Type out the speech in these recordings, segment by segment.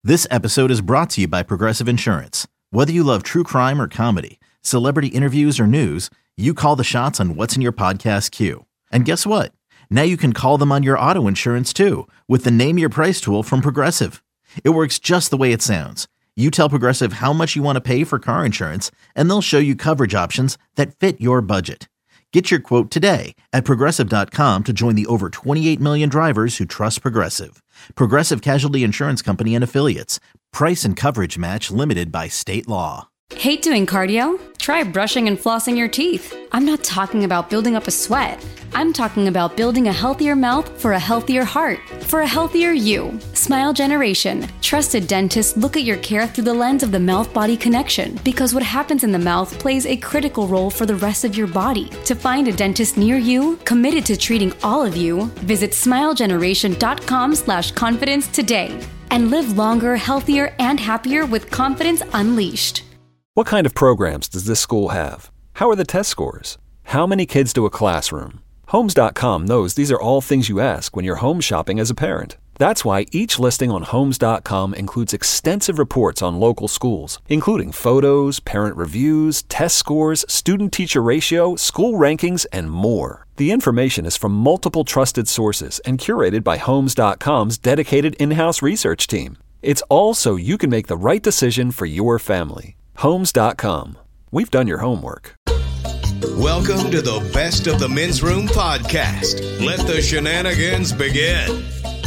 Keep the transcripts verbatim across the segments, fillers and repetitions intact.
This episode is brought to you by Progressive Insurance. Whether you love true crime or comedy, celebrity interviews or news, you call the shots on what's in your podcast queue. And guess what? Now you can call them on your auto insurance too with the Name Your Price tool from Progressive. It works just the way it sounds. You tell Progressive how much you want to pay for car insurance, and they'll show you coverage options that fit your budget. Get your quote today at Progressive dot com to join the over twenty-eight million drivers who trust Progressive. Progressive Casualty Insurance Company and Affiliates. Price and coverage match limited by state law. Hate doing cardio? Try brushing and flossing your teeth. I'm not talking about building up a sweat. I'm talking about building a healthier mouth for a healthier heart, for a healthier you. Smile Generation. Trusted dentists look at your care through the lens of the mouth-body connection because what happens in the mouth plays a critical role for the rest of your body. To find a dentist near you, committed to treating all of you, visit smile generation dot com slash confidence today and live longer, healthier, and happier with confidence unleashed. What kind of programs does this school have? How are the test scores? How many kids do a classroom? Homes dot com knows these are all things you ask when you're home shopping as a parent. That's why each listing on Homes dot com includes extensive reports on local schools, including photos, parent reviews, test scores, student-teacher ratio, school rankings, and more. The information is from multiple trusted sources and curated by Homes dot com's dedicated in-house research team. It's all so you can make the right decision for your family. Homes dot com. We've done your homework. Welcome to the Best of the Men's Room podcast. Let the shenanigans begin.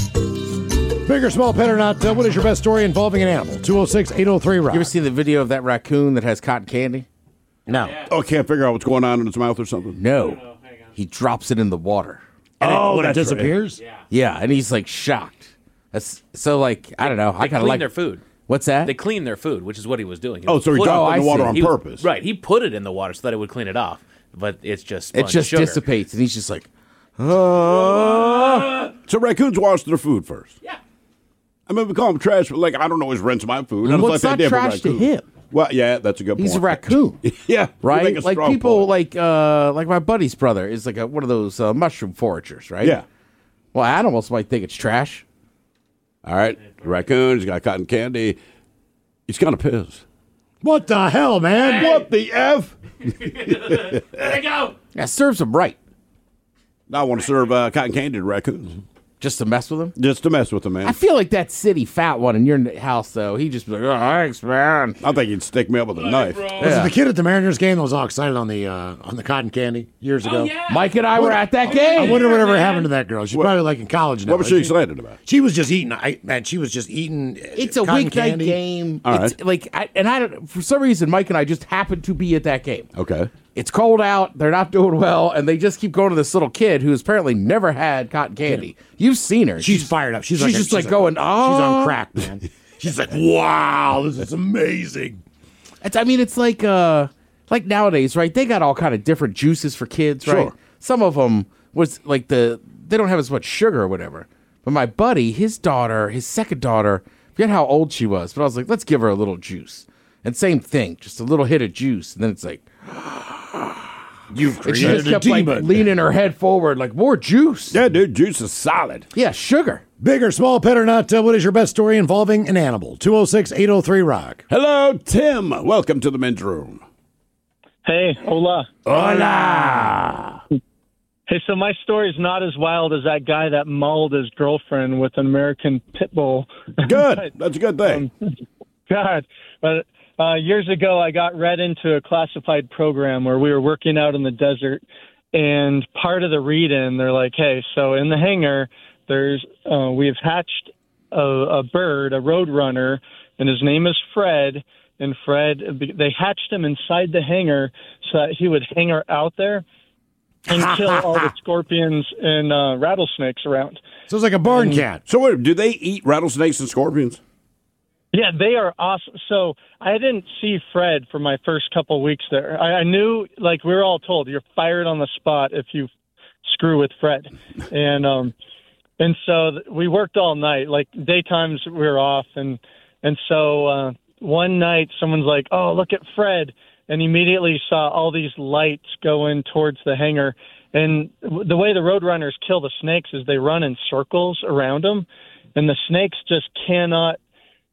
Big or small, pet or not, uh, what is your best story involving an animal? two oh six, eight oh three, Rock. You ever seen the video of that raccoon that has cotton candy? No. Oh, can't figure out what's going on in its mouth or something? No. He drops it in the water. And oh, it, it disappears? Right. Yeah. yeah, and he's like shocked. That's so like, I don't know. They I kind of like their food. What's that? They clean their food, which is what he was doing. He oh, was so he dropped it in the water on he purpose. Was, right. He put it in the water so that it would clean it off. But it's just It just sugar. dissipates, and he's just like, oh. So raccoons wash their food first? Yeah. I mean, we call them trash, but like, I don't always rinse my food. Well, it's not trash to him. Well, yeah, that's a good point. He's a raccoon. yeah. Right? Like people, point. like uh, like my buddy's brother is like a, one of those uh, mushroom foragers, right? Yeah. Well, animals might think it's trash. All right. The raccoon, he's got cotton candy. He's kind of pissed. What the hell, man? Hey. What the F? There you go. Yeah, serves him right. I want to serve uh, cotton candy to raccoons. Just to mess with him? Just to mess with them, man. I feel like that city fat one in your house, though. He'd just be like, oh, thanks, man. I think he'd stick me up with a knife. Yeah. Was it the kid at the Mariners game that was all excited on the uh, on the cotton candy years ago? Oh, yeah. Mike and I what, were at that game. I wonder whatever happened to that girl. She's what, probably like in college now. What was she excited about? She was just eating. I, man, she was just eating. It's a weeknight candy. game. All it's right. Like, I, and I don't. For some reason, Mike and I just happened to be at that game. Okay. It's cold out. They're not doing well, and they just keep going to this little kid who's apparently never had cotton candy. Yeah. You've seen her. She's, she's fired up. She's, she's like just a, like she's going, like, oh. She's on crack, man. She's like, wow, this is amazing. It's, I mean, it's like uh, like nowadays, right? They got all kind of different juices for kids, right? Sure. Some of them was like the they don't have as much sugar or whatever. But my buddy, his daughter, his second daughter, forget how old she was, but I was like, let's give her a little juice. And same thing, just a little hit of juice, and then it's like. You've and she created just kept a like demon. leaning her head forward, like more juice. Yeah, dude, juice is solid. Yeah, sugar. Big or small, pet or not, uh, what is your best story involving an animal? two oh six, eight oh three, Rock. Hello, Tim. Welcome to the men's room. Hey, hola. Hola. Hey, so my story's not as wild as that guy that mauled his girlfriend with an American pit bull. Good. but, That's a good thing. Um, God, but uh, years ago I got read into a classified program where we were working out in the desert, and part of the read-in, they're like, hey, so in the hangar, there's uh, we have hatched a, a bird, a road runner, and his name is Fred. And Fred, they hatched him inside the hangar so that he would hang out there and kill all the scorpions and uh, rattlesnakes around. So it's like a barn and, cat. So wait, do they eat rattlesnakes and scorpions? Yeah, they are awesome. So I didn't see Fred for my first couple of weeks there. I, I knew, like we were all told, you're fired on the spot if you screw with Fred. And um, and so we worked all night. Like daytimes we were off, and and so uh, one night someone's like, "Oh, look at Fred," and immediately saw all these lights going towards the hangar. And the way the roadrunners kill the snakes is they run in circles around them, and the snakes just cannot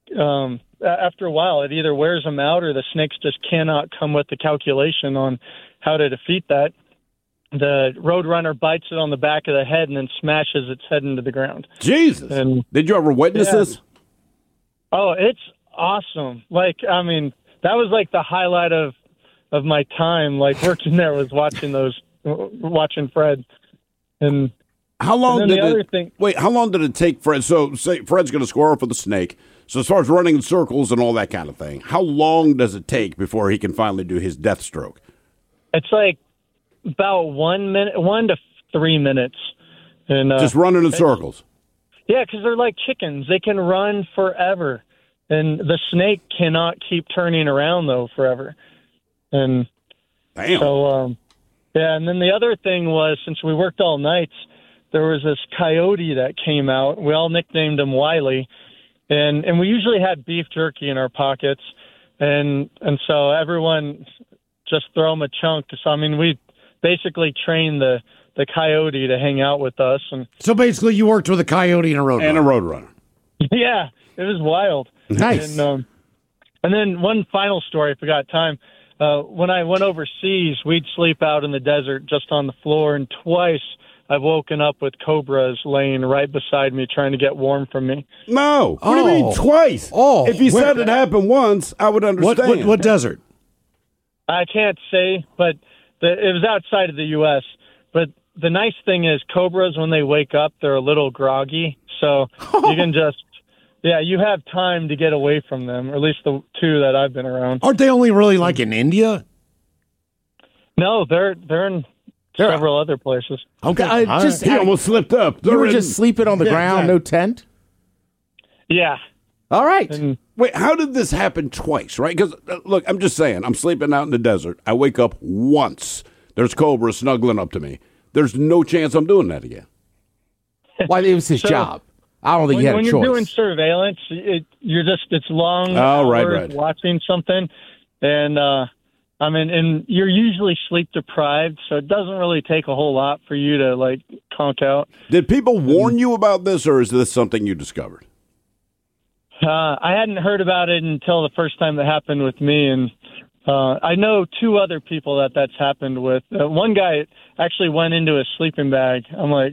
um, after a while, it either wears them out or the snakes just cannot come with the calculation on how to defeat that. The Roadrunner bites it on the back of the head and then smashes its head into the ground. Jesus. And, Did you ever witness yeah. this? Oh, it's awesome. Like, I mean, that was like the highlight of, of my time, like working there, was watching those, watching Fred. And how long and did the it, other thing, wait, how long did it take Fred? So say Fred's going to square off with the snake. So it starts running in circles and all that kind of thing. How long does it take before he can finally do his death stroke? It's like about one minute, one to three minutes. And uh, just running in circles. Yeah, because they're like chickens. They can run forever. And the snake cannot keep turning around, though, forever. And Damn. so, um, yeah, and then the other thing was, since we worked all nights, there was this coyote that came out. We all nicknamed him Wiley. And and we usually had beef jerky in our pockets. And and so everyone just throw him a chunk. So, I mean, we basically trained the, the coyote to hang out with us. And so basically you worked with a coyote and a roadrunner. And a roadrunner. Yeah, it was wild. Nice. And, um, and then one final story, if we got time. Uh, when I went overseas, we'd sleep out in the desert just on the floor, and twice I've woken up with cobras laying right beside me trying to get warm from me. No. What Oh. do you mean twice? Oh. If you Where- said it happened once, I would What, understand. what, what desert? I can't say, but the, it was outside of the U S But the nice thing is cobras, when they wake up, they're a little groggy. So you can just, yeah, you have time to get away from them, or at least the two that I've been around. Aren't they only really like in India? No, they're they're in They're- several other places. Okay. I all just- right. He almost slipped up. You They're were in- just sleeping on the Yeah, ground, exactly. no tent? Yeah. All right. And Wait, how did this happen twice, right? Because, uh, look, I'm just saying, I'm sleeping out in the desert. I wake up once. There's cobras snuggling up to me. There's no chance I'm doing that again. Well, it was his So- job. I don't think when, he had when a you're choice. doing surveillance, it, you're just it's long Oh, right, hours right. watching something, and uh, I mean, and you're usually sleep deprived, so it doesn't really take a whole lot for you to like conk out. Did people warn you about this, or is this something you discovered? Uh, I hadn't heard about it until the first time that happened with me, and uh, I know two other people that that's happened with. Uh, one guy actually went into his sleeping bag. I'm like,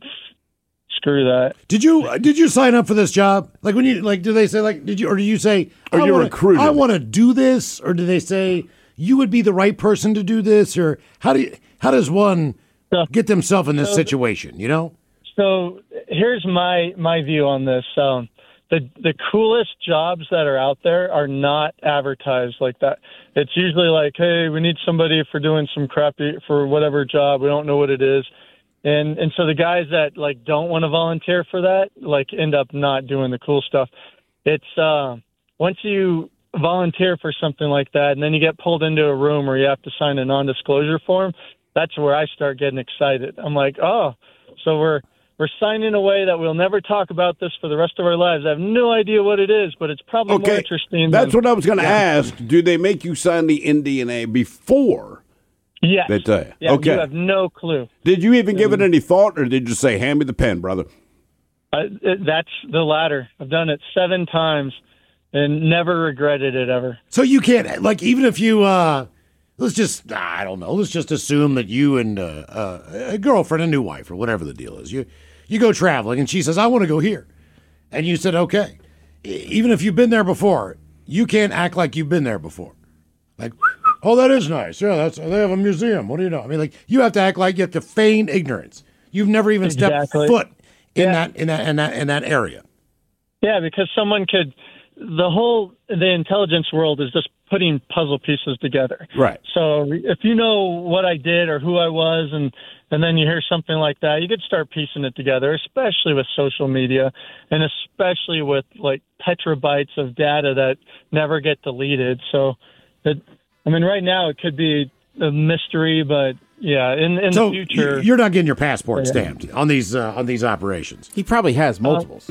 screw that. Did you did you sign up for this job? Like when you like, do they say like did you or do you say Or I you wanna, recruited? I want to do this, or do they say you would be the right person to do this, or how do you, how does one So- get themselves in this so- situation? You know. So here's my my view on this. Um, the the coolest jobs that are out there are not advertised like that. It's usually like, hey, we need somebody for doing some crappy for whatever job. We don't know what it is, and and so the guys that like don't want to volunteer for that like end up not doing the cool stuff. It's uh, once you volunteer for something like that, and then you get pulled into a room where you have to sign a non-disclosure form. That's where I start getting excited. I'm like, oh, so we're. We're signing away that we'll never talk about this for the rest of our lives. I have no idea what it is, but it's probably more Okay, interesting. that's than, what I was going to ask. Do they make you sign the N D A before Yes. they tell you? Yeah, Okay. you have no clue. Did you even give it any thought, or did you just say, hand me the pen, brother? Uh, it, that's the latter. I've done it seven times and never regretted it ever. So you can't like even if you uh let's just I don't know let's just assume that you and uh, uh, a girlfriend, a new wife, or whatever the deal is, you you go traveling and she says I want to go here, and you said okay, E- even if you've been there before, you can't act like you've been there before. Like, oh, that is nice. Yeah, that's they have a museum. What do you know? I mean, like you have to act like you have to feign ignorance. You've never even Exactly. stepped foot in Yeah. that in that in that in that area. Yeah, because someone could. The whole the intelligence world is just putting puzzle pieces together. Right. So if you know what I did or who I was, and and then you hear something like that, you could start piecing it together. Especially with social media, and especially with like petabytes of data that never get deleted. So, it, I mean, right now it could be a mystery, but yeah, in in So the future, you're not getting your passport Yeah. stamped on these uh, on these operations. He probably has multiples.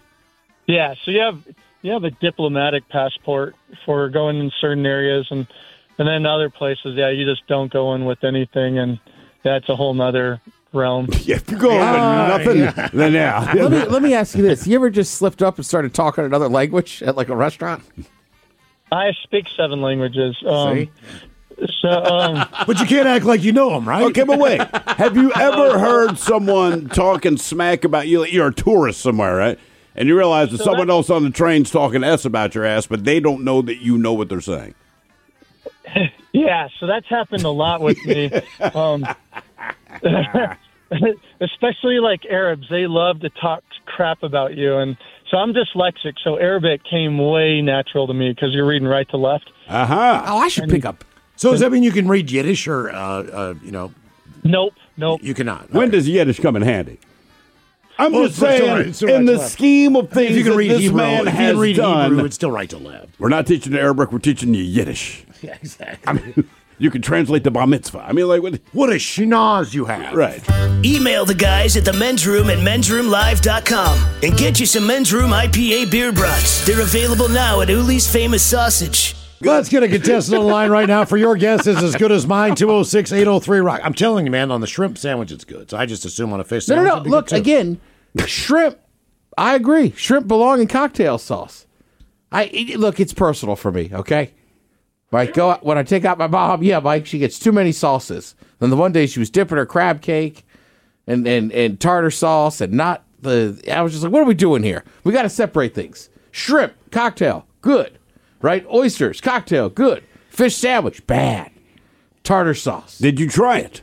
yeah. So you have. You have a diplomatic passport for going in certain areas, and and then other places, yeah, you just don't go in with anything, and that's a whole nother realm. Yeah, if you go over Uh, nothing, yeah. then yeah. let me let me ask you this: you ever just slipped up and started talking another language at like a restaurant? I speak seven languages. Um, See? So, um, But you can't act like you know them, right? Okay, but wait. Have you ever heard someone talking smack about you? You're a tourist somewhere, right? And you realize that So someone that- else on the train's talking S about your ass, but they don't know that you know what they're saying. yeah, so that's happened a lot with me. Um, especially like Arabs, they love to talk crap about you. And so I'm dyslexic, so Arabic came way natural to me because you're reading right to left. Uh-huh. Oh, I should pick up. So does that mean you can read Yiddish or, uh, uh, you know, Nope, nope. you cannot? When Okay. does Yiddish come in handy? I'm Well, just it's- it's saying, all right, it's all right in to the left. scheme of things If you can that read this Hebrew, man if you has can read done, Hebrew, it's still right to left. we're not teaching you Arabic, we're teaching you Yiddish. Yeah, exactly. I mean, you can translate the bar mitzvah. I mean, like, what? What a schnoz you have. Right. Email the guys at the men's room at men's room live dot com and get you some Men's Room I P A beer brats. They're available now at Uli's Famous Sausage. Let's get a contestant on the line right now. For your guess is as good as mine, two oh six, eight oh three, rock. I'm telling you, man, on the shrimp sandwich, it's good. So I just assume on a fish No, sandwich. no, no. it'd be Look, good too. again, shrimp. I agree. Shrimp belong in cocktail sauce. I it- look. It's personal for me. Okay. Like go out, when I take out my mom. Yeah, Mike. She gets too many sauces. Then the one day she was dipping her crab cake, and and and tartar sauce, and not the. I was just like, what are we doing here? We got to separate things. Shrimp cocktail, good. Right? Oysters cocktail, good. Fish sandwich, bad. Tartar sauce. Did you try it?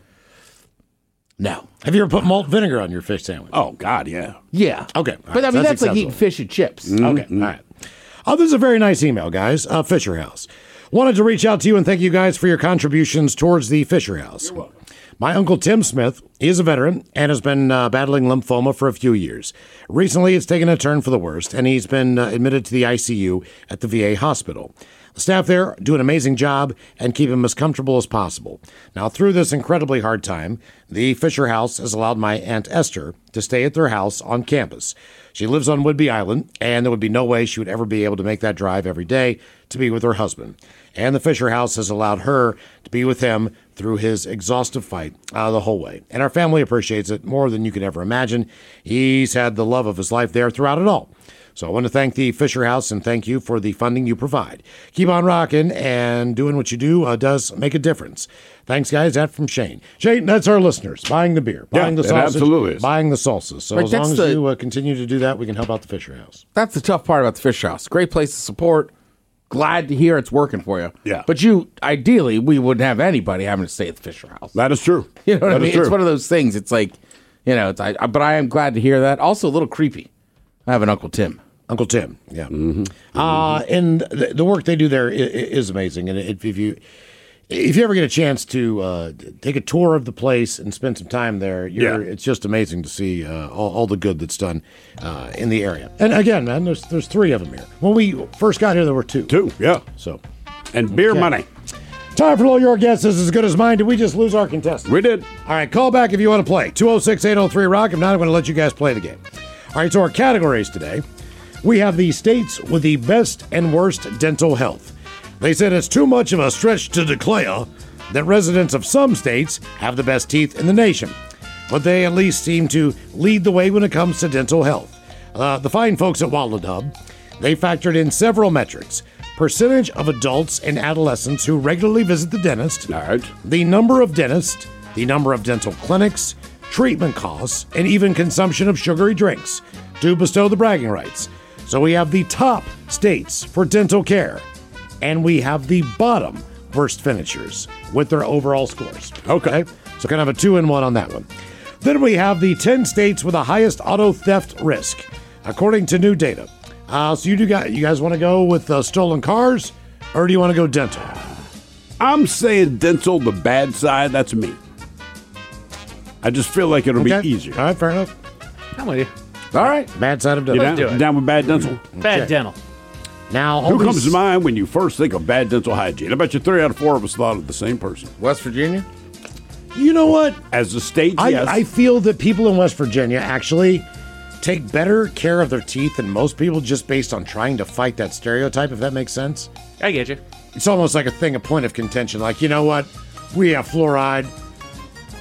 No. Have you ever put malt vinegar on your fish sandwich? Oh, God, yeah. Yeah. Okay. All But right, I mean, so that's, that's like eating acceptable. fish and chips. Okay, all right. Oh, this is a very nice email, guys. Uh, Fisher House. Wanted to reach out to you and thank you guys for your contributions towards the Fisher House. You're welcome. My uncle Tim Smith, he is a veteran and has been uh, battling lymphoma for a few years. Recently, it's taken a turn for the worst, and he's been uh, admitted to the I C U at the V A hospital. The staff there do an amazing job and keep him as comfortable as possible. Now, through this incredibly hard time, the Fisher House has allowed my Aunt Esther to stay at their house on campus. She lives on Whidbey Island, and there would be no way she would ever be able to make that drive every day to be with her husband. And the Fisher House has allowed her to be with him through his exhaustive fight uh, the whole way. And our family appreciates it more than you could ever imagine. He's had the love of his life there throughout it all. So I want to thank the Fisher House and thank you for the funding you provide. Keep on rocking, and doing what you do uh, does make a difference. Thanks, guys. That from Shane. Shane, that's our listeners. Buying the beer, Yeah, buying the it sausage, absolutely is. buying the salsas. So Right, as long that's as the- you uh, continue to do that, we can help out the Fisher House. That's the tough part about the Fish House. Great place to support. Glad to hear it's working for you. Yeah. But you, ideally, we wouldn't have anybody having to stay at the Fisher House. That is true. You know what That I mean? is true. It's one of those things. It's like, you know, it's, I, but I am glad to hear that. Also, a little creepy. I have an Uncle Tim. Uncle Tim, yeah. Mm-hmm. Uh, and the, the work they do there is, is amazing. And if, if you if you ever get a chance to uh, take a tour of the place and spend some time there, you're, Yeah. it's just amazing to see uh, all, all the good that's done uh, in the area. And again, man, there's there's three of them here. When we first got here, there were two. Two, yeah. So, And beer Okay. money. time for all your guesses as good as mine. Did we just lose our contestant? We did. All right, call back if you want to play. two oh six, eight oh three, rock. If not, I'm going to let you guys play the game. All right, so our categories today. We have the states with the best and worst dental health. They said it's too much of a stretch to declare that residents of some states have the best teeth in the nation, but they at least seem to lead the way when it comes to dental health. Uh, the fine folks at Wallet Hub, they factored in several metrics. Percentage of adults and adolescents who regularly visit the dentist, All right. the number of dentists, the number of dental clinics, treatment costs, and even consumption of sugary drinks to bestow the bragging rights. So we have the top states for dental care, and we have the bottom worst finishers with their overall scores. Okay. So kind of a two in one on that one. Then we have the ten states with the highest auto theft risk, according to new data. Uh, so you do got you guys want to go with uh, stolen cars, or do you want to go dental? I'm saying dental, the bad side, that's me. I just feel like it'll Okay. be easier. All right, fair enough. I'm with you. All right, bad side of You dental. down, do it. down with bad dental? Bad Okay. dental. Now, Who only comes to s- mind when you first think of bad dental hygiene? I bet you three out of four of us thought of the same person. West Virginia? You know what? As the state, I, yes. I feel that people in West Virginia actually take better care of their teeth than most people just based on trying to fight that stereotype, if that makes sense. I get you. It's almost like a thing, a point of contention. Like, you know what? We have fluoride.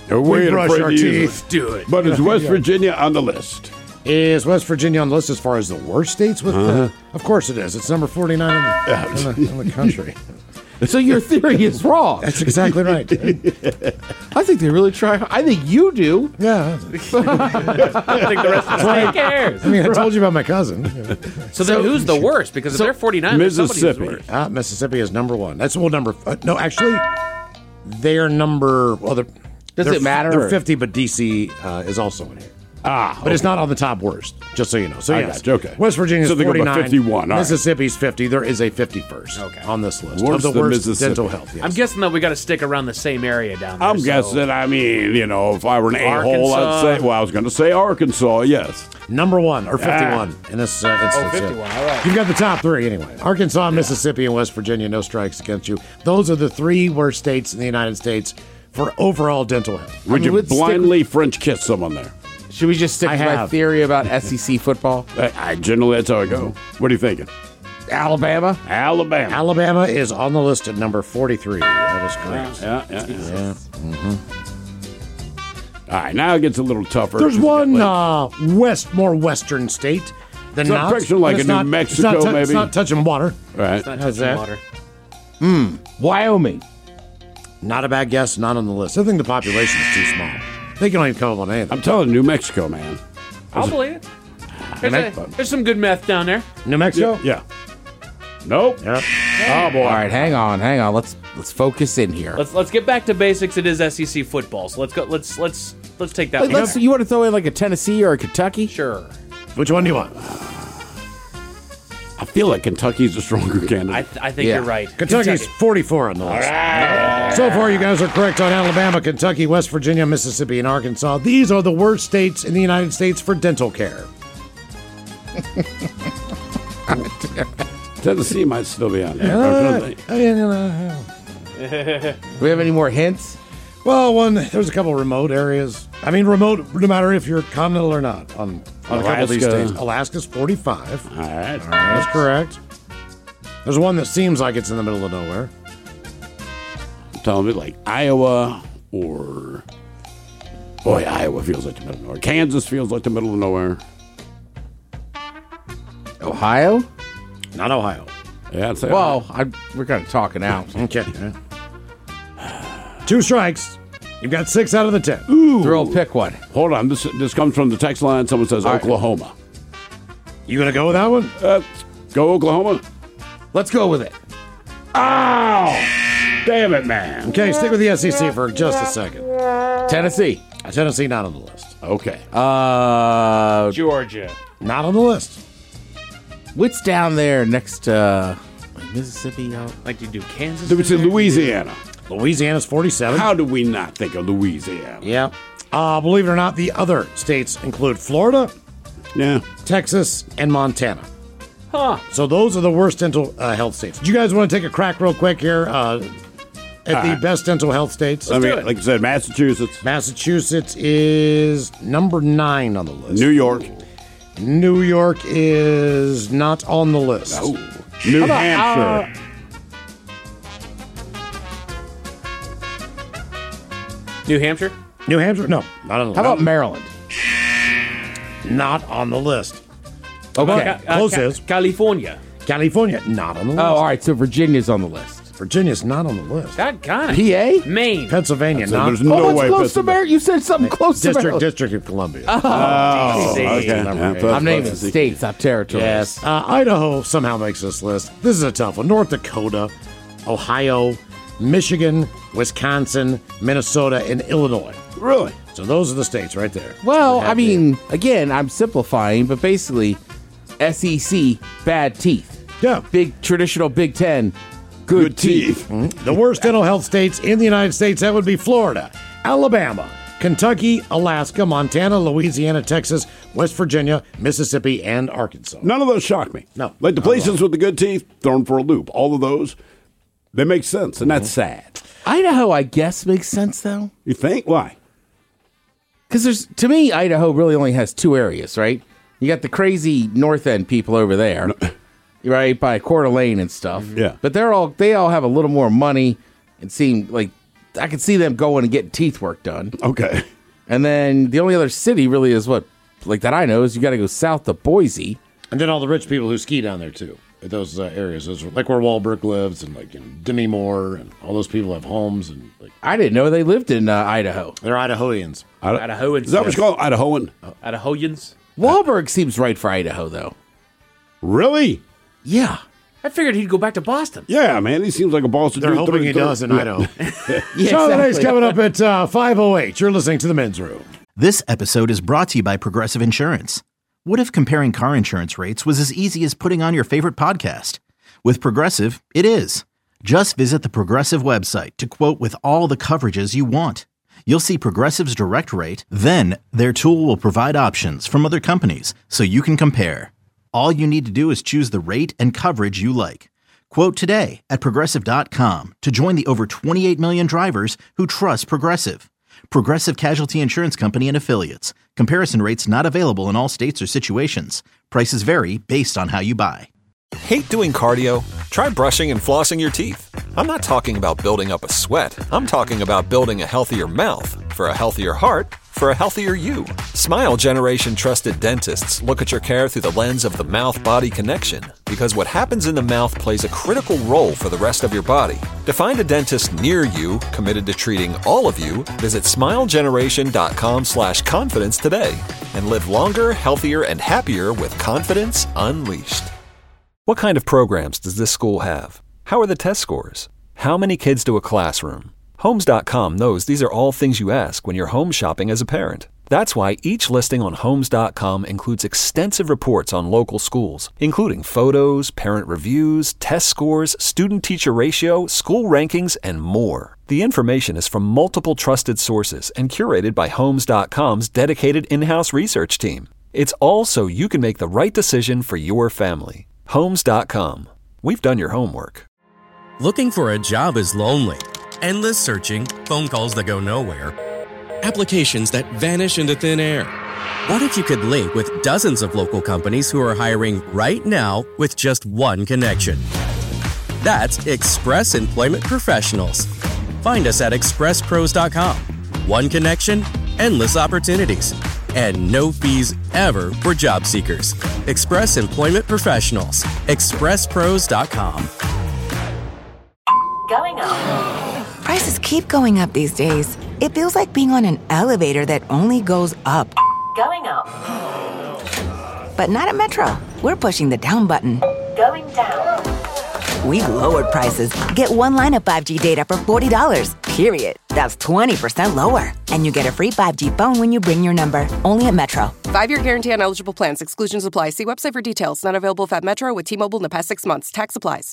We we ain't brush afraid our to use teeth. it. Do it. But is West Virginia on the list? Is West Virginia on the list as far as the worst states? With Uh-huh. the, of course it is. It's number forty-nine in the, in the, in the country. So your theory is wrong. That's exactly right. I think they really try. I think you do. Yeah. I think the rest of the state cares. I mean, I told you about my cousin. So, then who's the worst? Because if they're forty-nine, there's somebody who's Mississippi. worse. Ah, Mississippi is number one. That's well, number. Uh, no, actually, they are number. Well, they're, Does they're- it matter, They're or- fifty, but D C uh, is also in here. Ah, But it's not on the top worst, just so you know. So I yes, got you, okay. West Virginia's So they go by forty-nine. fifty-one, all right. Mississippi's fifty. There is a fifty-first Okay. on this list Worse of the than worst Mississippi. dental health. Yes. I'm guessing that we got to stick around the same area down there. I'm so- guessing, I mean, you know, if I were an a-hole, I'd Arkansas. say, well, I was going to say Arkansas, yes. number one or fifty-one in this uh, instance. Oh, fifty-one, yeah. all right. You've got the top three anyway. Arkansas, Mississippi, and West Virginia. No strikes against you. Those are the three worst states in the United States for overall dental health. Would mean, you let's stick- blindly French kiss someone there? Should we just stick I with my have. theory about S E C football? I, I generally, that's how I go. What are you thinking? Alabama. Alabama. Alabama is on the list at number forty-three. That is correct. Yeah, yeah, yeah. Yeah. All right, now it gets a little tougher. There's 'cause you one got, like, uh, west, more western state than It's not not. friction like but it's a New not- Mexico, it's not tou- It's maybe? not touching water. right. Not How's touching that? water. Wyoming. Not a bad guess. Not on the list. I think the population is too small. They can only come up on anything. I'm telling you, New Mexico, man. I'll believe it. There's, a- there's some good meth down there. New Mexico. Yeah. Nope. Yep. Oh, boy. All right, hang on, hang on. Let's let's focus in here. Let's let's get back to basics. It is S E C football, so let's go. Let's let's let's take that. Let- one. let's, you want to throw in like a Tennessee or a Kentucky? Sure. Which one do you want? I feel like Kentucky's a stronger candidate. I, th- I think Yeah. you're right. Kentucky's Kentucky. forty-four on the list. So far, you guys are correct on Alabama, Kentucky, West Virginia, Mississippi, and Arkansas. These are the worst states in the United States for dental care. Tennessee might still be on there. Uh, Do we have any more hints? well, one there's a couple remote areas. I mean, remote, no matter if you're continental or not. On, on a couple of these Alaska. states, Alaska's forty-five. All right. That's correct. There's one that seems like it's in the middle of nowhere. I'm telling me, like Iowa or. Boy, Iowa feels like the middle of nowhere. Kansas feels like the middle of nowhere. Ohio? Not Ohio. Yeah, I'd say. Well, I, we're kind of talking out. Okay. Two strikes. You've got six out of the ten. Thrill, pick one. Hold on. This this comes from the text line. Someone says All right. Oklahoma. You gonna go with that one? Uh, go Oklahoma. Let's go with it. Ow! Damn it, man. Okay, stick with the S E C for just a second. Tennessee. Tennessee not on the list. Okay. Uh, Georgia. Not on the list. what's down there next to uh, Mississippi? Uh, Like you do Kansas. Did we say Louisiana? Louisiana's forty-seven. How do we not think of Louisiana? Yeah. Uh, believe it or not, the other states include Florida, Yeah. Texas, and Montana. Huh. So those are the worst dental uh, health states. Do you guys want to take a crack real quick here uh, at the right. best dental health states? I mean, like I said, Massachusetts, Massachusetts is number nine on the list. New York, New York is not on the list. New Hampshire. New Hampshire. New Hampshire? No, not on the how list. about Maryland? Not on the list. Okay. Ca- uh, Close Ca- is. California. California, not on the list. Oh, all right. So Virginia's on the list. Virginia's not on the list. God, God. P A? Maine. Pennsylvania, So not. there's Oh, no what's way. close to Pittsburgh- Maryland? You said something close to District, Maryland. District of Columbia. Oh, D C. okay. Number Yeah, eight. plus- I'm naming plus- states, not territories. Yes. Uh, Idaho somehow makes this list. This is a tough one. North Dakota, Ohio, Michigan, Wisconsin, Minnesota, and Illinois. Really? So those are the states right there. Well, That have I mean, again, I'm simplifying, but basically, S E C, bad teeth. the- yeah. Big traditional Big Ten, good, Good teeth. teeth. The worst dental health states in the United States, that would be Florida, Alabama, Kentucky, Alaska, Montana, Louisiana, Texas, West Virginia, Mississippi, and Arkansas. None of those shock me. No. Like the places with the good teeth, thrown for a loop. All of those, they make sense, and that's sad. Idaho, I guess, makes sense though, You think? Why? because there's to me, Idaho really only has two areas, right? You got the crazy North End people over there, right by Coeur d'Alene and stuff. Yeah. but they're all they all have a little more money and seem like I could see them going and getting teeth work done. Okay. And then the only other city really is what, like that I know, is you got to go south of Boise. And then all the rich people who ski down there, too. Those uh, areas, those are like where Wahlberg lives, and like you know, Demi Moore, and all those people have homes. And like, I didn't know they lived in uh, Idaho. They're Idahoans. Idahoans. Is that what you call it? Idahoan? Idahoans. Wahlberg seems right for Idaho, though. Really? Yeah. I figured he'd go back to Boston. Yeah, man. He seems like a Boston They're dude. hoping he Third- does in Idaho. Yeah, Sean exactly. Today's coming up at uh, five oh eight. You're listening to The Men's Room. This episode is brought to you by Progressive Insurance. What if comparing car insurance rates was as easy as putting on your favorite podcast? With Progressive, it is. Just visit the Progressive website to quote with all the coverages you want. You'll see Progressive's direct rate, then their tool will provide options from other companies so you can compare. All you need to do is choose the rate and coverage you like. Quote today at Progressive dot com to join the over twenty-eight million drivers who trust Progressive. Progressive Casualty Insurance Company and Affiliates. Comparison rates not available in all states or situations. Prices vary based on how you buy. Hate doing cardio? Try brushing and flossing your teeth. I'm not talking about building up a sweat. I'm talking about building a healthier mouth. For a healthier heart, for a healthier you. Smile Generation trusted dentists look at your care through the lens of the mouth-body connection, because what happens in the mouth plays a critical role for the rest of your body. To find a dentist near you committed to treating all of you, visit smilegeneration.com slash confidence today and live longer, healthier, and happier with confidence unleashed. What kind of programs does this school have? How are the test scores? How many kids do a classroom? Homes dot com knows these are all things you ask when you're home shopping as a parent. That's why each listing on Homes dot com includes extensive reports on local schools, including photos, parent reviews, test scores, student-teacher ratio, school rankings, and more. The information is from multiple trusted sources and curated by Homes dot com's dedicated in-house research team. It's all so you can make the right decision for your family. Homes dot com. We've done your homework. Looking for a job is lonely. Endless searching, phone calls that go nowhere, applications that vanish into thin air. What if you could link with dozens of local companies who are hiring right now with just one connection? That's Express Employment Professionals. Find us at express pros dot com. One connection, endless opportunities, and no fees ever for job seekers. Express Employment Professionals. express pros dot com. Going up. Prices keep going up these days. It feels like being on an elevator that only goes up. Going up. But not at Metro. We're pushing the down button. Going down. We've lowered prices. Get one line of five G data for forty dollars, period. That's twenty percent lower. And you get a free five G phone when you bring your number. Only at Metro. Five-year guarantee on eligible plans. Exclusions apply. See website for details. Not available at Metro with T-Mobile in the past six months. Tax applies.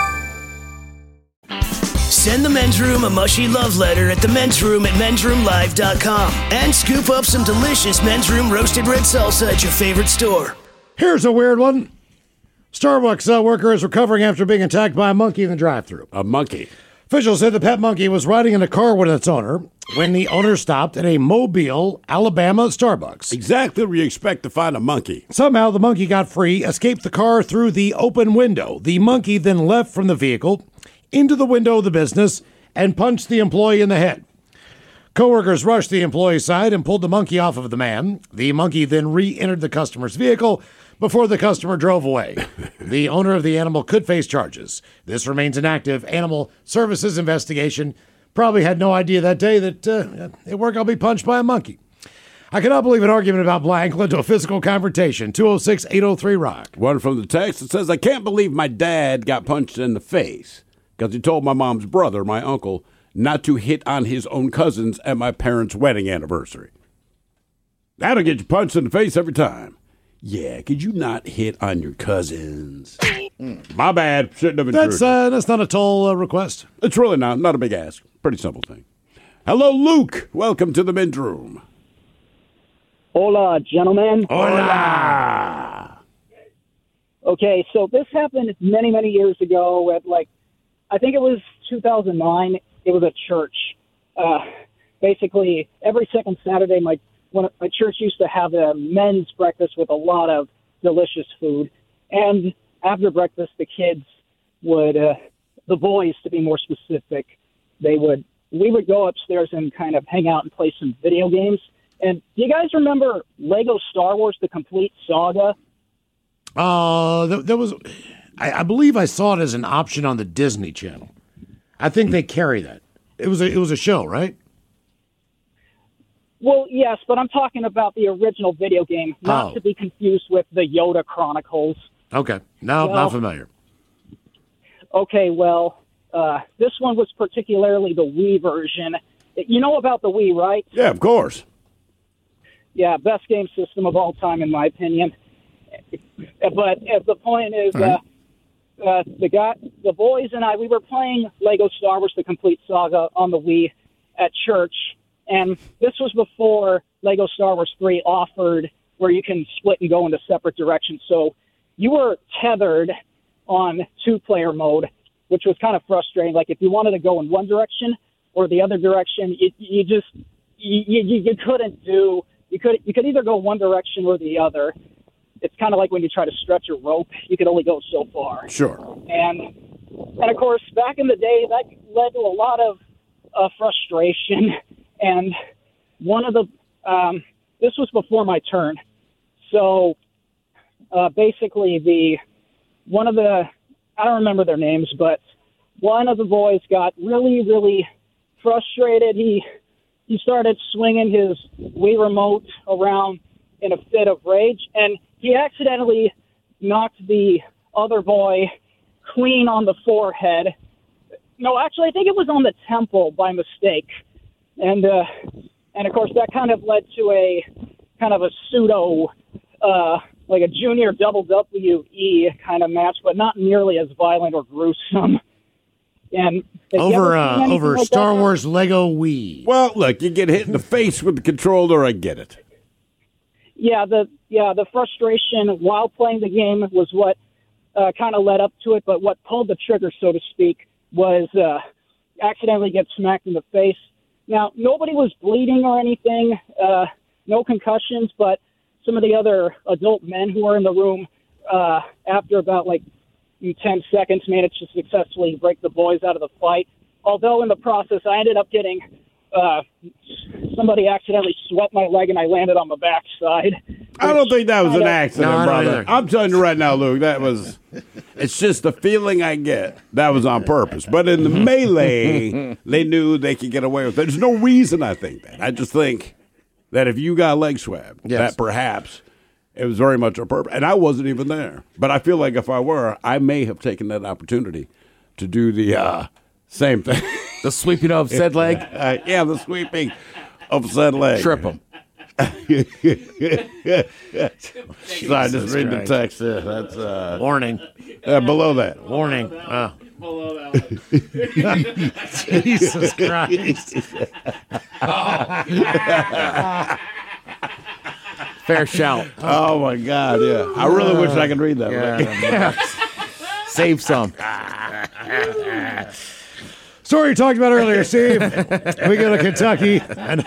Send the Men's Room a mushy love letter at the Men's Room at men's room live dot com and scoop up some delicious Men's Room roasted red salsa at your favorite store. Here's a weird one. Starbucks uh, worker is recovering after being attacked by a monkey in the drive-thru. A monkey. Officials said the pet monkey was riding in a car with its owner when the owner stopped at a Mobile, Alabama Starbucks. Exactly where you expect to find a monkey. Somehow the monkey got free, escaped the car through the open window. The monkey then left from the vehicle into the window of the business and punched the employee in the head. Coworkers rushed the employee's side and pulled the monkey off of the man. The monkey then re-entered the customer's vehicle before the customer drove away. The owner of the animal could face charges. This remains an active Animal Services investigation. Probably had no idea that day that uh, it worked I'll be punched by a monkey. I cannot believe an argument about blank led to a physical confrontation. two oh six, eight oh three, rock. One from the text that says, I can't believe my dad got punched in the face because he told my mom's brother, my uncle, not to hit on his own cousins at my parents' wedding anniversary. That'll get you punched in the face every time. Yeah, could you not hit on your cousins? Mm. My bad. Shouldn't have That's uh, that's not a tall uh, request. It's really not. Not a big ask. Pretty simple thing. Hello, Luke. Welcome to the Men's Room. Hola, gentlemen. Hola. Okay, so this happened many, many years ago at, like, I think it was two thousand nine. It was a church. Uh, basically, every second Saturday, my when my church used to have a men's breakfast with a lot of delicious food. And after breakfast, the kids would, uh, the boys, to be more specific, they would we would go upstairs and kind of hang out and play some video games. And do you guys remember Lego Star Wars: The Complete Saga? Uh, there, there was, I, I believe I saw it as an option on the Disney Channel. I think they carry that. It was a, it was a show, right? Well, yes, but I'm talking about the original video game, not Oh. to be confused with the Yoda Chronicles. Okay, no, Well- not familiar. Okay, well, uh, this one was particularly the Wii version. You know about the Wii, right? Yeah, of course. Yeah, best game system of all time, in my opinion. But uh, the point is, All right. uh, uh, the guy, the boys and I, we were playing Lego Star Wars: The Complete Saga on the Wii at church, and this was before Lego Star Wars three offered where you can split and go into separate directions. So you were tethered on two-player mode, which was kind of frustrating. Like if you wanted to go in one direction or the other direction, you, you just you, you, you couldn't do. You could you could either go one direction or the other. It's kind of like when you try to stretch a rope, you could only go so far. Sure. And and of course, back in the day, that led to a lot of uh, frustration. And one of the um, this was before my turn, so uh, basically the one of the I don't remember their names, but one of the boys got really really frustrated. He he started swinging his Wii remote around in a fit of rage, and he accidentally knocked the other boy clean on the forehead. No, actually, I think it was on the temple by mistake. And, uh, and of course, that kind of led to a kind of a pseudo, uh, like a junior W W E kind of match, but not nearly as violent or gruesome. And have you Over ever uh, seen anything over like Star that? Wars Lego Wii. Well, look, you get hit in the face with the controller. I get it. Yeah, the yeah the frustration while playing the game was what uh, kind of led up to it. But what pulled the trigger, so to speak, was uh, accidentally get smacked in the face. Now, nobody was bleeding or anything, uh, no concussions, but some of the other adult men who were in the room, uh, after about like ten seconds, managed to successfully break the boys out of the fight. Although in the process, I ended up getting uh, somebody accidentally swept my leg and I landed on my backside. I don't think that was an kinda- accident, No, I don't brother. either. I'm telling you right now, Luke, that was, it's just the feeling I get. That was on purpose. But in the melee, they knew they could get away with it. There's no reason I think that. I just think that if you got leg swabbed, Yes. that perhaps it was very much on purpose. And I wasn't even there. But I feel like if I were, I may have taken that opportunity to do the uh, same thing. The sweeping of said leg? Uh, yeah, the sweeping of said leg. Trip him. Sorry, just read the Christ. text there. That's uh, Warning. uh, below that. Warning. Oh. Jesus Christ. Fair shout. Oh my God! Yeah, I really wish I could read that. Yeah. Save some. Story you talked about earlier, Steve. We go to Kentucky. And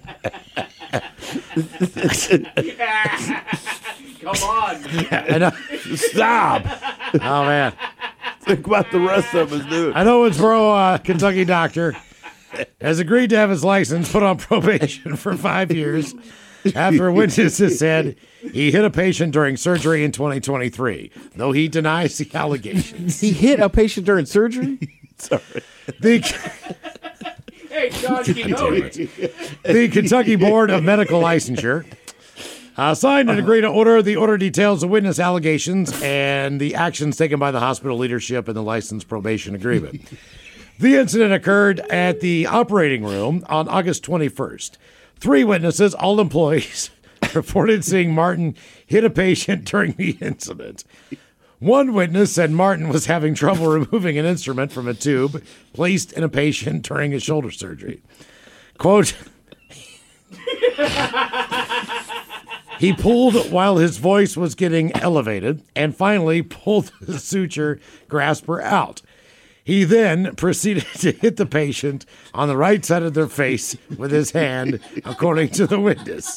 Come on. and, uh, Stop! oh, man. Think about the rest of us, dude. An Owensboro, uh, Kentucky doctor has agreed to have his license put on probation for five years after witnesses said he hit a patient during surgery in twenty twenty-three, though he denies the allegations. He hit a patient during surgery? Sorry. The, Hey, John, you know it. the Kentucky Board of Medical Licensure uh, signed an agreed order. The order details the witness allegations and the actions taken by the hospital leadership in the license probation agreement. The incident occurred at the operating room on August twenty-first. Three witnesses, all employees, reported seeing Martin hit a patient during the incident. One witness said Martin was having trouble removing an instrument from a tube placed in a patient during a shoulder surgery. Quote, he pulled while his voice was getting elevated and finally pulled the suture grasper out. He then proceeded to hit the patient on the right side of their face with his hand, according to the witness.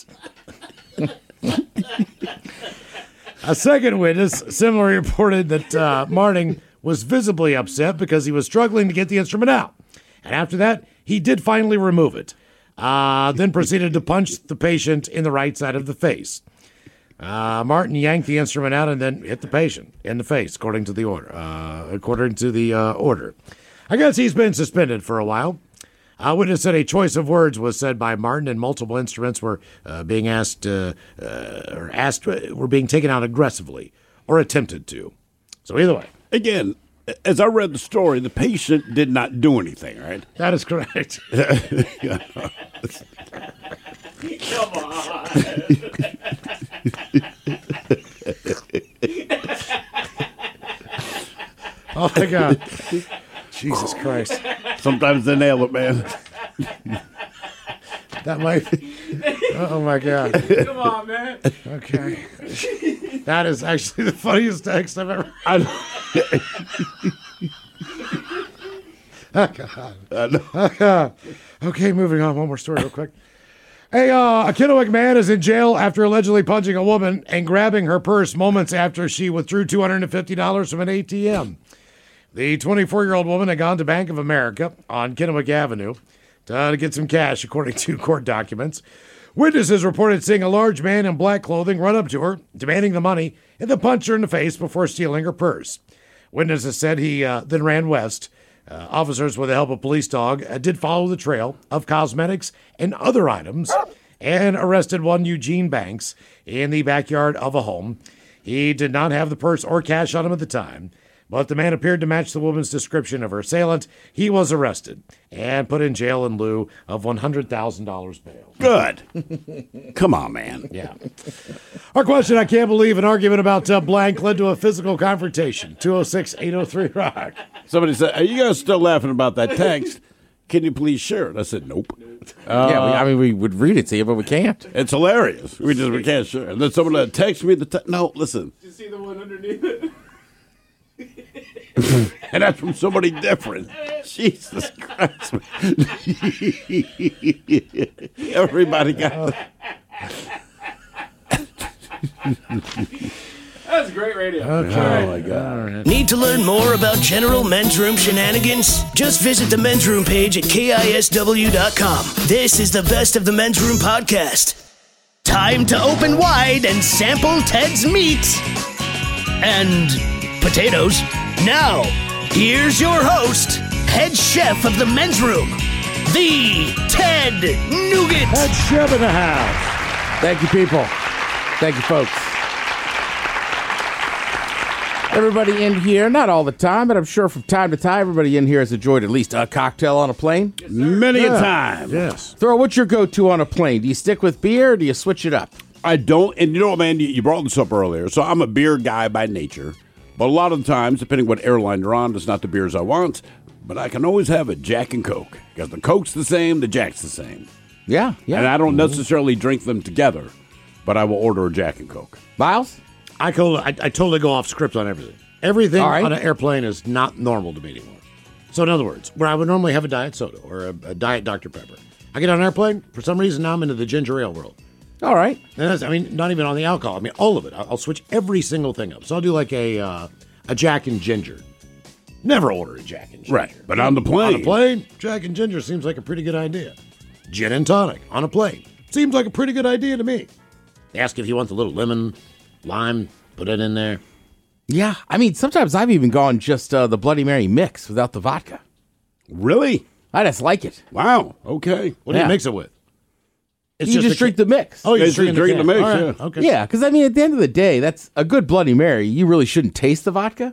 A second witness similarly reported that uh, Martin was visibly upset because he was struggling to get the instrument out. And after that, he did finally remove it, uh, then proceeded to punch the patient in the right side of the face. Uh, Martin yanked the instrument out and then hit the patient in the face, according to the order. Uh, according to the uh, order. I guess he's been suspended for a while. A witness said a choice of words was said by Martin, and multiple instruments were uh, being asked, uh, uh, or asked, uh, were being taken out aggressively, or attempted to. So either way. Again, as I read the story, the patient did not do anything, right? That is correct. Come on. Oh, my God. Jesus Christ. Sometimes they nail it, man. That might be. Oh, my God. Come on, man. Okay. That is actually the funniest text I've ever I Oh, God. Oh, God. Okay, moving on. One more story real quick. Hey, uh, a Kennewick man is in jail after allegedly punching a woman and grabbing her purse moments after she withdrew two hundred fifty dollars from an A T M. The twenty-four-year-old woman had gone to Bank of America on Kennewick Avenue to, to get some cash, according to court documents. Witnesses reported seeing a large man in black clothing run up to her, demanding the money, and then punch her in the face before stealing her purse. Witnesses said he uh, then ran west. Uh, officers, with the help of police dog, uh, did follow the trail of cosmetics and other items and arrested one Eugene Banks in the backyard of a home. He did not have the purse or cash on him at the time, but the man appeared to match the woman's description of her assailant. He was arrested and put in jail in lieu of one hundred thousand dollars bail. Good. Come on, man. Yeah. Our question, I can't believe an argument about uh, blank led to a physical confrontation. two oh six, eight oh three, rock. Somebody said, are you guys still laughing about that text? Can you please share it? I said, nope. Uh, yeah, we, I mean, we would read it to you, but we can't. It's hilarious. We just we can't share it. And then someone uh, texts me the te- No, listen. Did you see the one underneath it? And that's from somebody different. Jesus Christ. Everybody got That's great radio. Okay. Oh, my God. Need to learn more about General Men's Room shenanigans? Just visit the Men's Room page at K I S W dot com. This is the Best of the Men's Room podcast. Time to open wide and sample Ted's meat and potatoes. Now, here's your host, head chef of the Men's Room, the Ted Nugent. Head chef in the house. Thank you, people. Thank you, folks. Everybody in here, not all the time, but I'm sure from time to time, everybody in here has enjoyed at least a cocktail on a plane. Yes, Many yeah. a time. Yes. Throw, what's your go-to on a plane? Do you stick with beer or do you switch it up? I don't. And you know what, man? You, you brought this up earlier. So I'm a beer guy by nature. But a lot of the times, depending what airline you're on, it's not the beers I want. But I can always have a Jack and Coke. Because the Coke's the same, the Jack's the same. Yeah, yeah. And I don't necessarily drink them together. But I will order a Jack and Coke. Miles? I, go, I, I totally go off script on everything. Everything All right. on an airplane is not normal to me anymore. So in other words, where I would normally have a diet soda or a, a diet Doctor Pepper, I get on an airplane, for some reason now I'm into the ginger ale world. All right. And that's, I mean, not even on the alcohol. I mean, all of it. I'll, I'll switch every single thing up. So I'll do like a uh, a Jack and Ginger. Never order a Jack and Ginger. Right. But on the plane. On a plane, Jack and Ginger seems like a pretty good idea. Gin and tonic on a plane. Seems like a pretty good idea to me. They ask if you want the little lemon, lime, put it in there. Yeah, I mean, sometimes I've even gone just uh, the Bloody Mary mix without the vodka. Really? I just like it. Wow. Okay. What do Yeah. you mix it with? It's you just, a drink ca- the mix. Oh, you It's just drink just drinking the, the can. mix, All right. yeah. Okay. Yeah, because I mean, at the end of the day, that's a good Bloody Mary. You really shouldn't taste the vodka.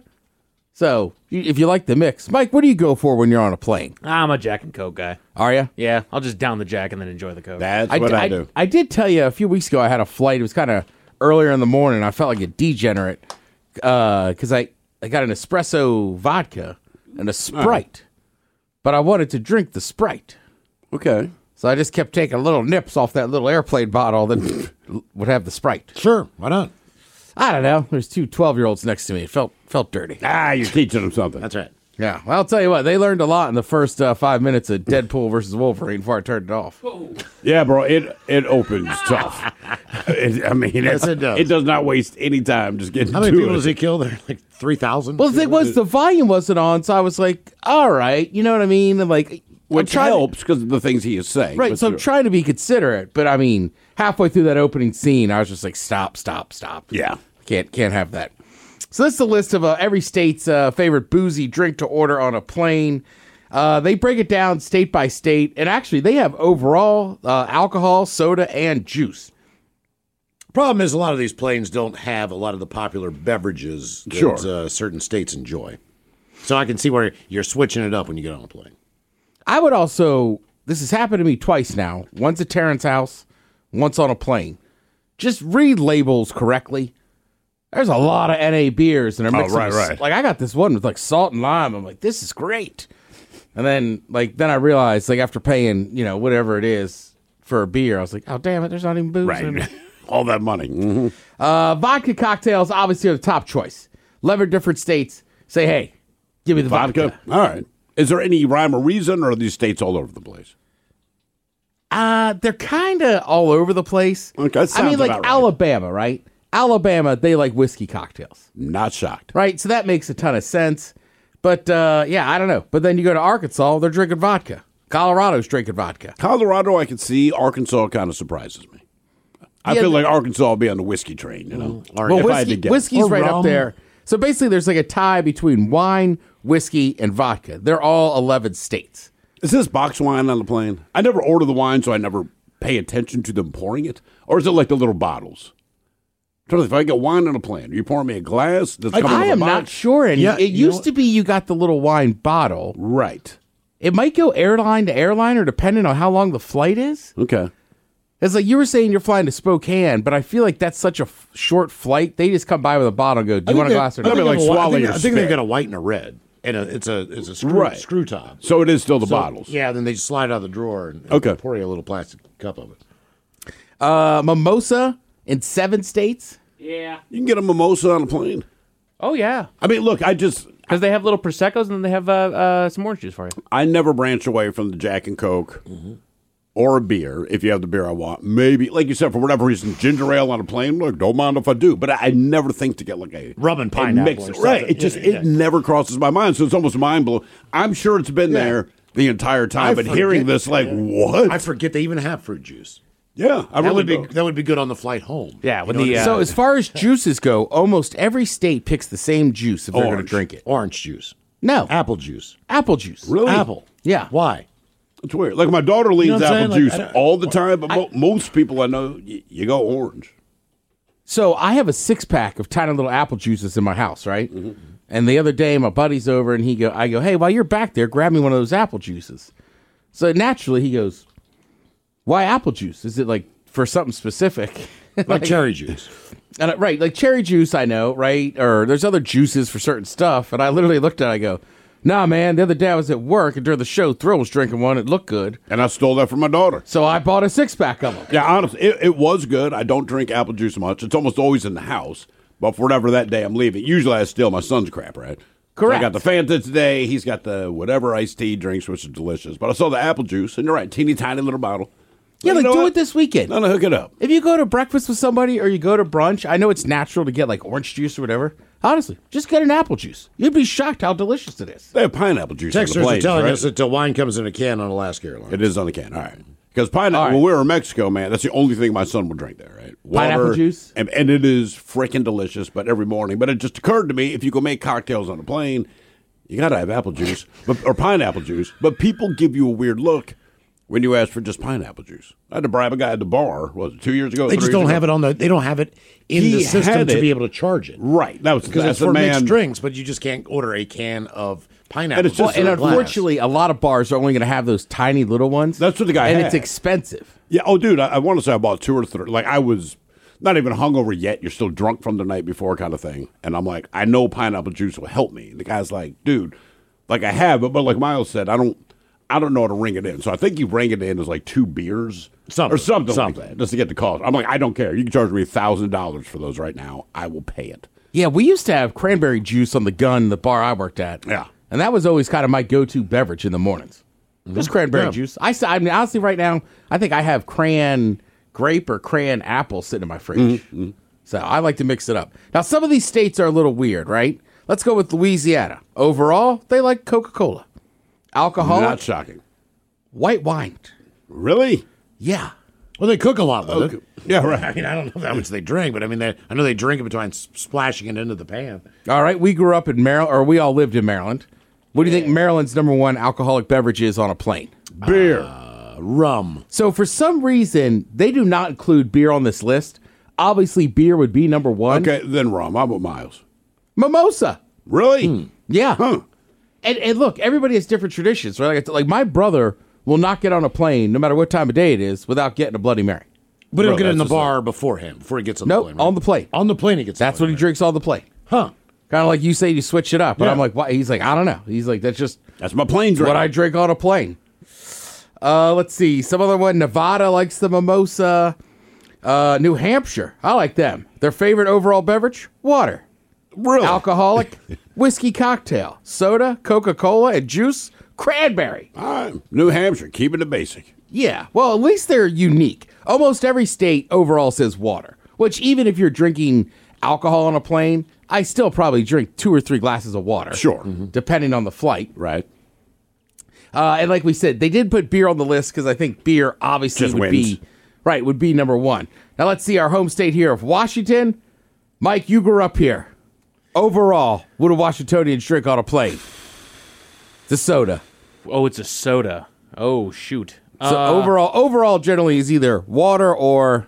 So you- if you like the mix, Mike, what do you go for when you're on a plane? I'm a Jack and Coke guy. Are you? Yeah, I'll just down the Jack and then enjoy the Coke. That's what I, do. I did tell you a few weeks ago I had a flight. It was kind of earlier in the morning. I felt like a degenerate because I, I got an espresso vodka and a Sprite. But I wanted to drink the Sprite. Okay. So I just kept taking little nips off that little airplane bottle that would have the Sprite. Sure, why not? I don't know. There's two twelve-year-olds next to me. It felt felt dirty. Ah, you're teaching them something. That's right. Yeah. Well, I'll tell you what. They learned a lot in the first uh, five minutes of Deadpool versus Wolverine before I turned it off. Yeah, bro, it it opens tough. It, I mean, Yes, it, it does. it does not waste any time just getting How many to people it. does he kill there? Like three thousand? Well, the thing was, the volume wasn't on, so I was like, all right. You know what I mean? And like, Which trying to- helps because of the things he is saying. Right, but so I'm sure. trying to be considerate, but I mean, halfway through that opening scene, I was just like, stop, stop, stop. Yeah. Can't can't have that. So that's the list of uh, every state's uh, favorite boozy drink to order on a plane. Uh, they break it down state by state, and actually they have overall uh, alcohol, soda, and juice. Problem is, a lot of these planes don't have a lot of the popular beverages that Sure. uh, certain states enjoy. So I can see where you're switching it up when you get on a plane. I would also, this has happened to me twice now, once at Terrence's house, once on a plane. Just read labels correctly. There's a lot of N A beers, and they're Oh, mixing right, with- right. Like, I got this one with, like, salt and lime. I'm like, this is great. And then, like, then I realized, like, after paying, you know, whatever it is for a beer, I was like, oh, damn it, there's not even booze in it. All that money. Mm-hmm. Uh, vodka cocktails, obviously, are the top choice. eleven different states say, hey, give me the vodka. All right. Is there any rhyme or reason, or are these states all over the place? Uh, they're kind of all over the place. Okay, that I mean, sounds like about right. Alabama, right? Alabama, they like whiskey cocktails. Not shocked. Right? So that makes a ton of sense. But, uh, yeah, I don't know. But then you go to Arkansas, they're drinking vodka. Colorado's drinking vodka. Colorado, I can see. Arkansas kind of surprises me. I Yeah, feel the- like Arkansas will be on the whiskey train, you know? Or Well, if I had to whiskey, guess. whiskey's Or right rum. up there. So basically, there's like a tie between wine, whiskey, and vodka. They're all eleven states. Is this box wine on the plane? I never order the wine, so I never pay attention to them pouring it. Or is it like the little bottles? I'm trying to think, if I get wine on a plane, are you pouring me a glass? That's coming I with a am box? not sure. And Yeah, it you used know- to be you got the little wine bottle. Right. It might go airline to airline or depending on how long the flight is. Okay. It's like you were saying you're flying to Spokane, but I feel like that's such a f- short flight. They just come by with a bottle and go, do you want a glass or I not? think, like they have a- I swallow think- your I think they've spit. got a white and a red, and a, it's a it's a screw, Right. screw top. So it is still the So, bottles. Yeah, then they just slide out of the drawer and, and Okay. pour you a little plastic cup of it. Uh, mimosa in seven states. Yeah. You can get a mimosa on a plane. Oh, yeah. I mean, look, I just, Because they have little Prosecco's and then they have uh, uh, some orange juice for you. I never branch away from the Jack and Coke or a beer if you have the beer I want. Maybe, like you said, for whatever reason, ginger ale on a plane. Look, don't mind if I do, but I, I never think to get like a Rum and a pineapple mix. or something. Right? It just Yeah, it yeah. never crosses my mind, so it's almost mind blowing. I'm sure it's been there the entire time, I but forget- hearing this, like, what? I forget they even have fruit juice. yeah, I That really would be do. that would be good on the flight home. Yeah, You with know the, what I uh, So as far as juices go, almost every state picks the same juice if they're going to Orange. drink it. Orange juice, No, apple juice, apple juice. Really? apple. Yeah. Why? It's weird. Like my daughter leans know what I'm apple saying? Like, juice I don't- all the time, but mo- most people I know, y- you go orange. So I have a six pack of tiny little apple juices in my house, right? Mm-hmm. And the other day, my buddy's over, and he go, I go, hey, while you're back there, grab me one of those apple juices. So naturally, he goes, why apple juice? Is it like for something specific? Like cherry juice. And I- right, like cherry juice, I know, right? Or there's other juices for certain stuff. And I literally looked at it, I go, nah, man, the other day I was at work, and during the show, Thrill was drinking one. It looked good. And I stole that from my daughter. So I bought a six pack of them. Yeah, honestly, it, it was good. I don't drink apple juice much. It's almost always in the house. But for whatever that day I'm leaving, usually I steal my son's crap, right? So Correct. I got the Fanta today. He's got the whatever iced tea drinks, which is delicious. But I saw the apple juice, and you're right, teeny tiny little bottle. Yeah, You like know do what? it this weekend. No, no, hook it up. If you go to breakfast with somebody or you go to brunch, I know it's natural to get like orange juice or whatever. Honestly, just get an apple juice. You'd be shocked how delicious it is. They have pineapple juice on the Texters are planes, telling right? us that the wine comes in a can on Alaska Airlines. It is on the can. All right. Because pineapple, All right. when we were in Mexico, man, that's the only thing my son would drink there, right? Pineapple juice? And, and it is freaking delicious, but every morning. But it just occurred to me, if you go make cocktails on a plane, you got to have apple juice but, or pineapple juice. But people give you a weird look when you ask for just pineapple juice. I had to bribe a guy at the bar, what was it, two years ago? They just don't have it on the. They don't have it in He the system had to it. be able to charge it. Right. That was Because that's it's for a man. mixed drinks, but you just can't order a can of pineapple. And it's Well, just and in a glass. unfortunately, a lot of bars are only going to have those tiny little ones. That's what the guy and had. it's expensive. Yeah. Oh, dude, I, I want to say I bought two or three. Like, I was not even hungover yet. You're still drunk from the night before kind of thing. And I'm like, I know pineapple juice will help me. And the guy's like, dude, like I have it, but like Miles said, I don't I don't know how to ring it in. So I think you ring it in as like two beers Something. or something, Something. like that, just to get the cost. I'm like, I don't care. You can charge me a thousand dollars for those right now. I will pay it. Yeah, we used to have cranberry juice on the gun, the bar I worked at. Yeah. And that was always kind of my go-to beverage in the mornings. Just cranberry Yeah. juice. I, s- I mean, honestly, right now, I think I have cran grape or cran apple sitting in my fridge. So I like to mix it up. Now, some of these states are a little weird, right? Let's go with Louisiana. Overall, they like Coca-Cola. Alcoholic, Not shocking. white wine. Really? Yeah. Well, they cook a lot with Okay. it. Yeah, right. I mean, I don't know how much they drink, but I mean, they, I know they drink it between s- splashing it into the pan. All right, we grew up in Maryland, or we all lived in Maryland. What do you think Maryland's number one alcoholic beverage is on a plane? Beer. Uh, rum. So for some reason, they do not include beer on this list. Obviously, beer would be number one. Okay, then rum. How about Miles? Mimosa. Really? Yeah. Huh. And, and look, everybody has different traditions, right? Like, like my brother will not get on a plane, no matter what time of day it is, without getting a Bloody Mary. But he'll Bro, get in the that's bar beforehand, before he gets on Nope, the plane. Right? on the plane. On the plane, he gets. That's what he drinks on the plane. Huh? Kind of like you say, you switch it up. But Yeah. I'm like, why? He's like, I don't know. He's like, that's just That's my plane drink. what I drink on a plane. Uh, let's see. Some other one. Nevada likes the mimosa. Uh, New Hampshire. I like them. Their favorite overall beverage? Water. Really? Alcoholic. Whiskey cocktail. Soda, Coca-Cola, and juice. Cranberry. All right. New Hampshire, keeping it basic. Yeah. Well, at least they're unique. Almost every state overall says water, which even if you're drinking alcohol on a plane, I still probably drink two or three glasses of water. Sure. Mm-hmm. Depending on the flight. Right. Uh, and like we said, they did put beer on the list because I think beer obviously Just would wins. be right, would be number one. Now let's see our home state here of Washington. Mike, you grew up here. Overall, what do Washingtonians drink on a plane? The soda. Oh, it's a soda. Oh, shoot. So Uh, overall, overall generally is either water or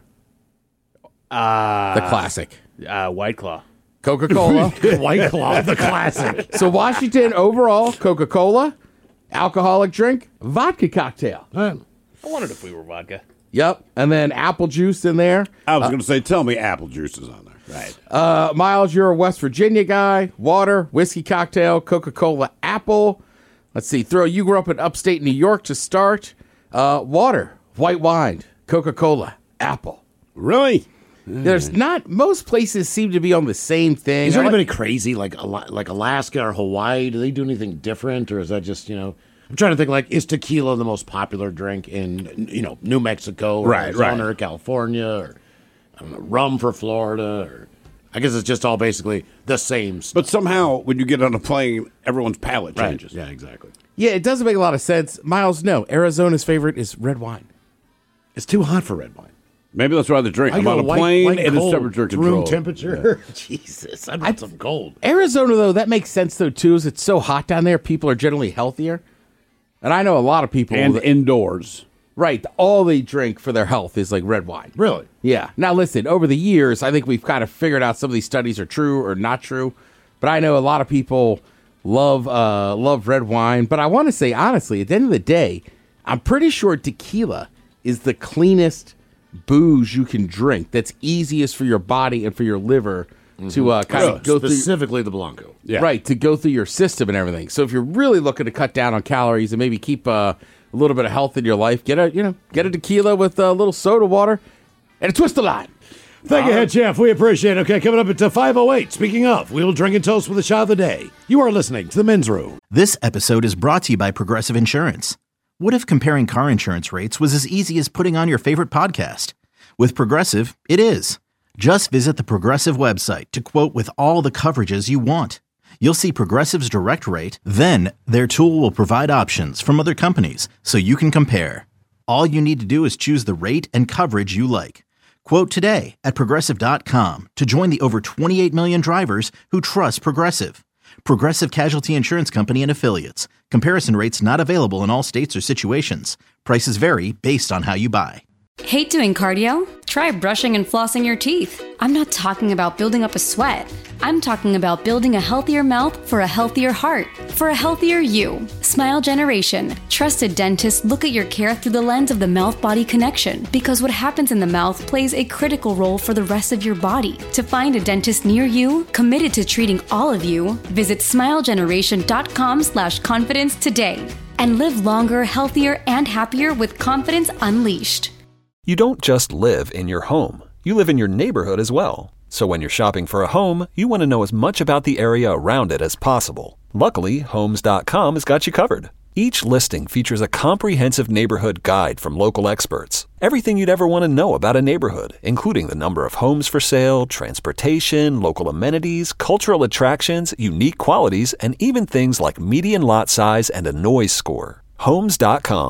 uh, the classic uh, White Claw. Coca-Cola. White Claw, the classic. So Washington overall, Coca-Cola, alcoholic drink, vodka cocktail. I wondered if we were vodka. Yep, and then apple juice in there. I was going to say, tell me apple juice is on there. Right. Uh, Miles, you're a West Virginia guy. Water, whiskey cocktail, Coca-Cola, apple. Let's see. Throw. You grew up in upstate New York to start. Uh, water, white wine, Coca-Cola, apple. Really? There's not. Most places seem to be on the same thing. Is there I like- anybody crazy like Ala- like Alaska or Hawaii? Do they do anything different, or is that just, you know? I'm trying to think. Like, is tequila the most popular drink in, you know, New Mexico, or Right, Arizona, right. or California, or I don't know, rum for Florida, or I guess it's just all basically the same stuff. But somehow, when you get on a plane, everyone's palate Right. changes. Yeah, exactly. Yeah, it doesn't make a lot of sense. Miles, no. Arizona's favorite is red wine. It's too hot for red wine. Maybe that's why they drink. I I'm go on a white- plane white and it's cold, temperature it's control. room temperature. Jesus, I want some cold. Arizona, though, that makes sense, though, too, is it's so hot down there. People are generally healthier. And I know a lot of people. And that, indoors. right. All they drink for their health is like red wine. Really? Yeah. Now, listen, over the years, I think we've kind of figured out some of these studies are true or not true. But I know a lot of people love uh, love red wine. But I want to say, honestly, at the end of the day, I'm pretty sure tequila is the cleanest booze you can drink that's easiest for your body and for your liver to uh, kind of go through. Specifically the Blanco. Yeah. Right, to go through your system and everything. So if you're really looking to cut down on calories and maybe keep uh, a little bit of health in your life, get a you know get a tequila with a little soda water and a twist of lime. Thank you, Head Chef. We appreciate it. Okay, coming up at five oh eight. Speaking of, we will drink and toast with a shot of the day. You are listening to The Men's Room. This episode is brought to you by Progressive Insurance. What if comparing car insurance rates was as easy as putting on your favorite podcast? With Progressive, it is. Just visit the Progressive website to quote with all the coverages you want. You'll see Progressive's direct rate, then their tool will provide options from other companies so you can compare. All you need to do is choose the rate and coverage you like. Quote today at Progressive dot com to join the over twenty-eight million drivers who trust Progressive. Progressive Casualty Insurance Company and Affiliates. Comparison rates not available in all states or situations. Prices vary based on how you buy. Hate doing cardio? Try brushing and flossing your teeth. I'm not talking about building up a sweat. I'm talking about building a healthier mouth for a healthier heart, for a healthier you. Smile Generation. Trusted dentists look at your care through the lens of the mouth-body connection because what happens in the mouth plays a critical role for the rest of your body. To find a dentist near you, committed to treating all of you, visit smilegeneration.com slash confidence today and live longer, healthier, and happier with confidence unleashed. You don't just live in your home. You live in your neighborhood as well. So when you're shopping for a home, you want to know as much about the area around it as possible. Luckily, Homes dot com has got you covered. Each listing features a comprehensive neighborhood guide from local experts. Everything you'd ever want to know about a neighborhood, including the number of homes for sale, transportation, local amenities, cultural attractions, unique qualities, and even things like median lot size and a noise score. Homes dot com.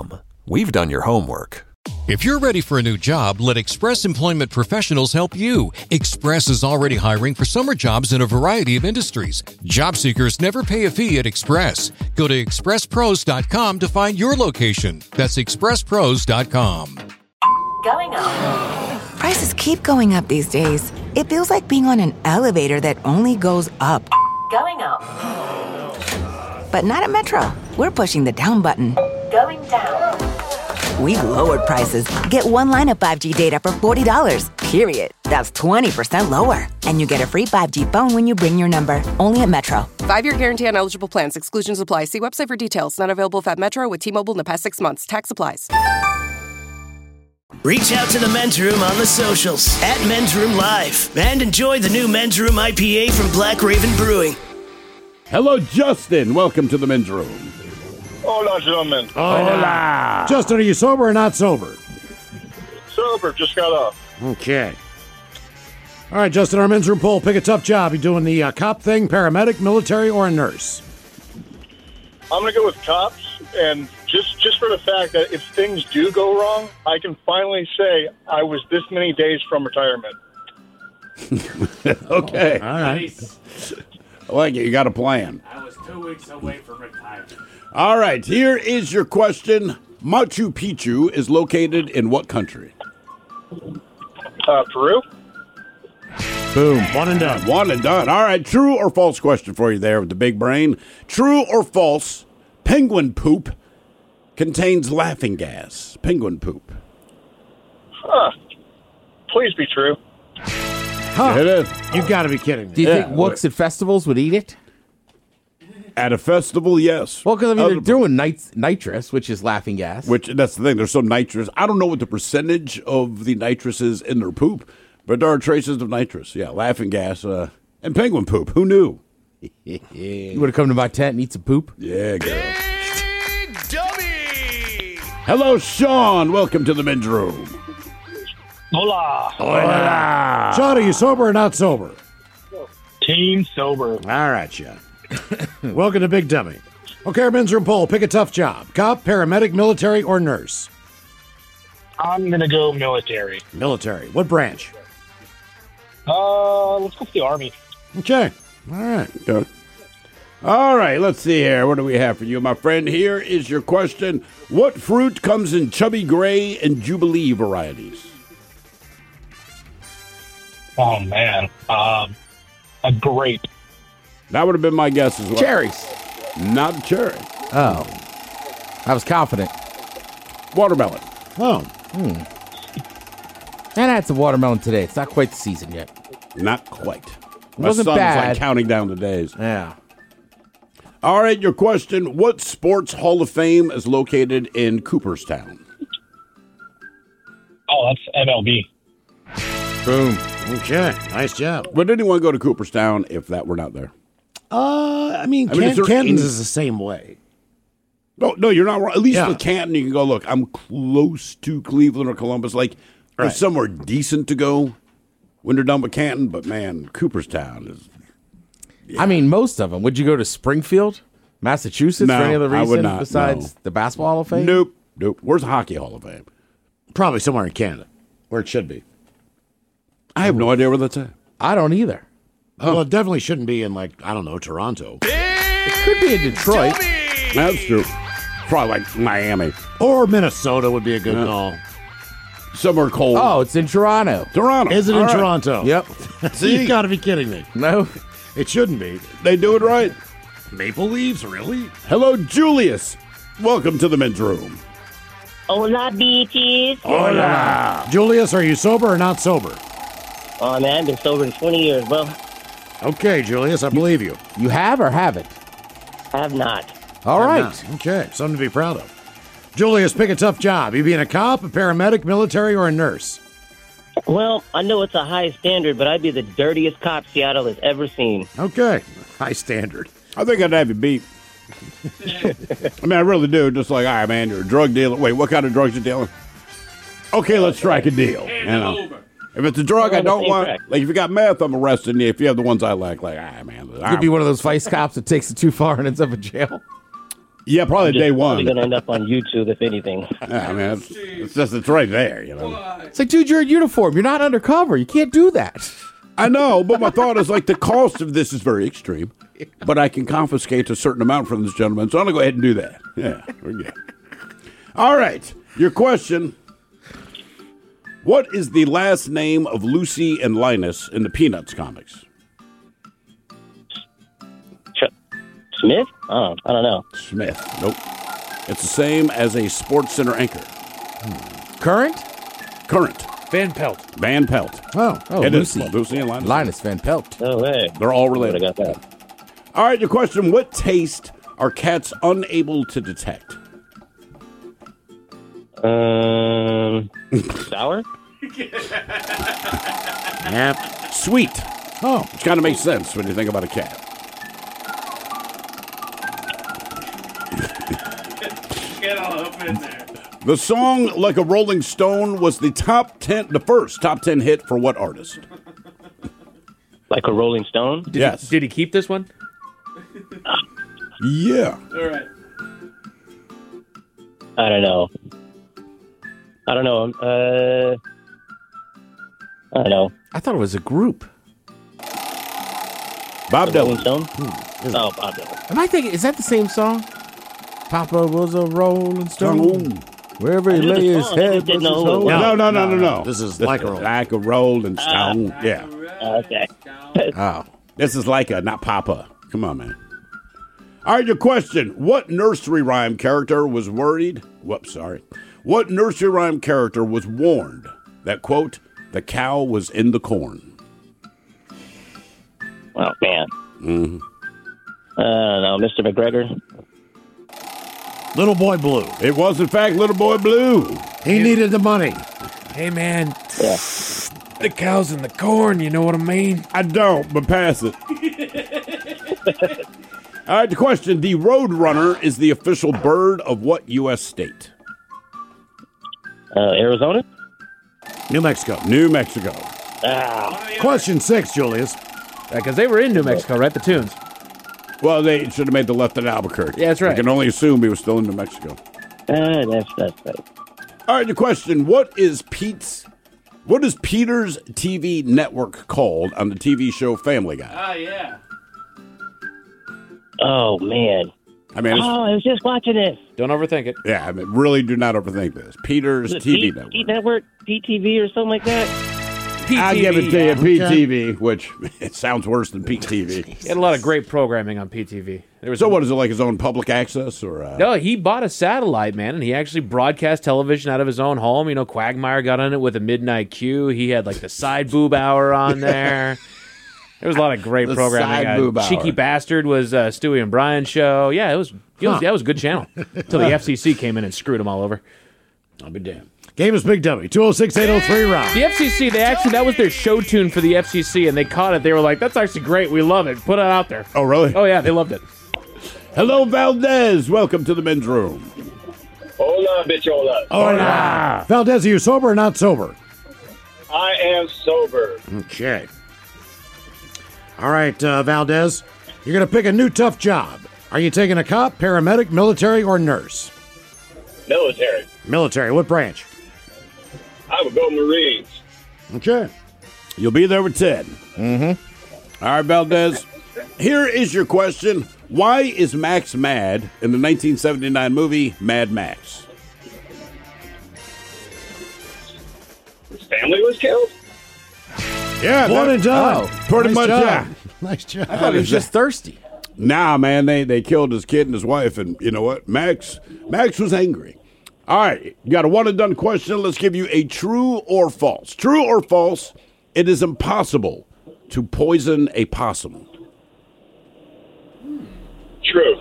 we've done your homework. If you're ready for a new job, let Express Employment Professionals help you. Express is already hiring for summer jobs in a variety of industries. Job seekers never pay a fee at Express. Go to express pros dot com to find your location. That's express pros dot com. Going up. Prices keep going up these days. It feels like being on an elevator that only goes up. Going up. But not at Metro. We're pushing the down button. Going down. We've lowered prices. Get one line of five G data for forty dollars, period. That's twenty percent lower. And you get a free five G phone when you bring your number. Only at Metro. Five-year guarantee on eligible plans. Exclusions apply. See website for details. Not available if at Metro with T-Mobile in the past six months. Tax applies. Reach out to the Men's Room on the socials at Men's Room Live and enjoy the new Men's Room I P A from Black Raven Brewing. Hello, Justin. Welcome to the Men's Room. Hola, gentlemen. Hola. Justin, are you sober or not sober? Sober, just got off. Okay. All right, Justin, our men's room poll. Pick a tough job. You doing the uh, cop thing, paramedic, military, or a nurse? I'm going to go with cops, and just, just for the fact that if things do go wrong, I can finally say I was this many days from retirement. Okay. All right. Nice. I like it. You got a plan. I was two weeks away from retirement. All right, here is your question. Machu Picchu is located in what country? Uh, Peru? Boom. One and done. One and done. All right, true or false question for you there with the big brain. True or false, penguin poop contains laughing gas. Penguin poop. Huh. Please be true. Huh. It is. You got to be kidding me. Do you Yeah. think Wooks at festivals would eat it? At a festival, yes. Well, because I mean, Other- they're doing nit- nitrous, which is laughing gas. Which, that's the thing, they're so nitrous. I don't know what the percentage of the nitrous is in their poop, but there are traces of nitrous. Yeah, laughing gas uh, and penguin poop. Who knew? You would have come to my tent and eat some poop? Yeah, girl. Hello, Sean. Welcome to the men's room. Hola. Hola. Sean, are you sober or not sober? Team sober. All right, Sean. Welcome to Big Dummy. Okay, our men's room poll. Pick a tough job. Cop, paramedic, military, or nurse? I'm going to go military. Military. What branch? Uh, let's go for the Army. Okay. All right. Good. All right, let's see here. What do we have for you, my friend? Here is your question. What fruit comes in Chubby Gray and Jubilee varieties? Oh, man. Um, a grape. That would have been my guess as well. Cherries. Not cherry. Oh. I was confident. Watermelon. Oh. Hmm. And I had some watermelon today. It's not quite the season yet. Not quite. It My wasn't son's bad. like counting down the days. Yeah. All right, your question. What sports hall of fame is located in Cooperstown? Oh, that's M L B. Boom. Okay. Nice job. Would anyone go to Cooperstown if that were not there? Uh, I mean, I mean, Can- is there Canton's any- is the same way. No, no, you're not wrong. At least Yeah. with Canton, you can go, look, I'm close to Cleveland or Columbus. Like, there's Right. somewhere decent to go when they're done with Canton. But, man, Cooperstown is... I mean, most of them. Would you go to Springfield, Massachusetts No, for any other I reason would not, besides no. the Basketball Hall of Fame? Nope. Nope. Where's the Hockey Hall of Fame? Probably somewhere in Canada, where it should be. I have no idea where that's at. I don't either. Well, it definitely shouldn't be in, like, I don't know, Toronto. It could be in Detroit. That's true. Probably like Miami. Or Minnesota would be a good Yeah. call. Somewhere cold. Oh, it's in Toronto. Toronto. Is it All in right. Toronto? Yep. See? You got to be kidding me. No. It shouldn't be. They do it right. Maple Leaves, really? Hello, Julius. Welcome to the men's room. Hola, beaches. Hola. Julius, are you sober or not sober? Oh, man, I've been sober in twenty years, bro. Okay, Julius, I believe you. You have or haven't? I have not. All I'm right. not. Okay, something to be proud of. Julius, pick a tough job. You being a cop, a paramedic, military, or a nurse? Well, I know it's a high standard, but I'd be the dirtiest cop Seattle has ever seen. Okay, high standard. I think I'd have you beat. I mean, I really do. Just like, all right, man, you're a drug dealer. Wait, what kind of drugs you dealing? Okay, let's strike a deal. You know, if it's a drug We're I on the don't same want, track. like if you got meth, I'm arresting you. If you have the ones I like, like, all right, man, You could be one of those vice cops that takes it too far and ends up in jail. Yeah, probably I'm just day one. Probably going to end up on YouTube, if anything. Yeah, I mean, it's, it's just it's right there, you know. It's like, dude, you're in uniform. You're not undercover. You can't do that. I know, but my thought is like the cost of this is very extreme, but I can confiscate a certain amount from this gentleman, so I'm going to go ahead and do that. Yeah, we're good. All right, your question. What is the last name of Lucy and Linus in the Peanuts comics? Smith? Oh, I don't know. Smith. Nope. It's the same as a Sports Center anchor. Current? Current. Van Pelt. Van Pelt. Oh, oh It is Lucy. Lucy and Linus. Linus Van Pelt. No way. They're all related. I got that. All right, your question. What taste are cats unable to detect? Um, sour? Yep. Sweet. Oh. Which kind of makes sense when you think about a cat. Get all up in there. The song "Like a Rolling Stone" was the top ten, the first top ten hit for what artist? Like a Rolling Stone? Did Yes. He, did he keep this one? Yeah. All right. I don't know. I don't know. Uh, I don't know. I thought it was a group. Bob The Rolling Dylan. Stone? Oh, Bob Dylan. Am I thinking, is that the same song? Papa was a rolling stone. Wherever he I knew lay the his song, I head just didn't was his know who it home. was. No, no, no, no, no. This is like a roll. Like a rolling stone. Ah. Yeah. Okay. Oh. This is like a, not Papa. Come on, man. All right, your question. What nursery rhyme character was worried? Whoops, sorry. What nursery rhyme character was warned that, quote, the cow was in the corn? Oh, man. Mm-hmm. I don't know. Mister McGregor? Little Boy Blue. It was, in fact, Little Boy Blue. He needed the money. Hey, man. Yeah. The cow's in the corn, you know what I mean? I don't, but pass it. All right, the question. The Roadrunner is the official bird of what U S state? Uh, Arizona? New Mexico. New Mexico. Ah. Question six, Julius. Because they were in New Mexico, right? The Tunes. Well, they should have made the left at Albuquerque. Yeah, that's right. I can only assume he was still in New Mexico. Uh, that's, that's right. All right, the question. What is Pete's... What is Peter's T V network called on the T V show Family Guy? Ah, yeah. Oh, man. I mean, it's, Oh, I was just watching this. Don't overthink it. yeah, I mean, really do not overthink this. Peter's Is it T V Pete, network. Pete Network? P T V or something like that? I'll give it to you, P Okay. T V, which it sounds worse than P T V. He had a lot of great programming on P T V. There was So what is it, like his own public access? or? Uh, No, he bought a satellite, man, and he actually broadcast television out of his own home. You know, Quagmire got on it with a midnight Q. He had like the side boob hour on there. There was a lot of great The programming. side Uh, boob hour. Cheeky Bastard was uh, Stewie and Brian's show. Yeah, it was. It was, yeah, it was a good channel until the F C C came in and screwed them all over. I'll be damned. Game is Big W. two oh six, eight oh three, Rob. The F C C, they actually, that was their show tune for the F C C, and they caught it. They were like, that's actually great. We love it. Put it out there. Oh, really? Oh, yeah, they loved it. Hello, Valdez. Welcome to the men's room. Hola, bichola. Hola. Valdez, are you sober or not sober? I am sober. Okay. All right, uh, Valdez, you're going to pick a new tough job. Are you taking a cop, paramedic, military, or nurse? Military. Military. What branch? I would go Marines. Okay. You'll be there with Ted. Mm-hmm. All right, Valdez. Here is your question. Why is Max mad in the nineteen seventy-nine movie Mad Max? His family was killed? Yeah, One that- and done. Oh, pretty Nice much, job. yeah. Nice job. I thought he was just thirsty. Nah, man, they, they killed his kid and his wife, and you know what? Max Max was angry. All right, you got a one and done question. Let's give you a true or false. True or false, it is impossible to poison a possum. True.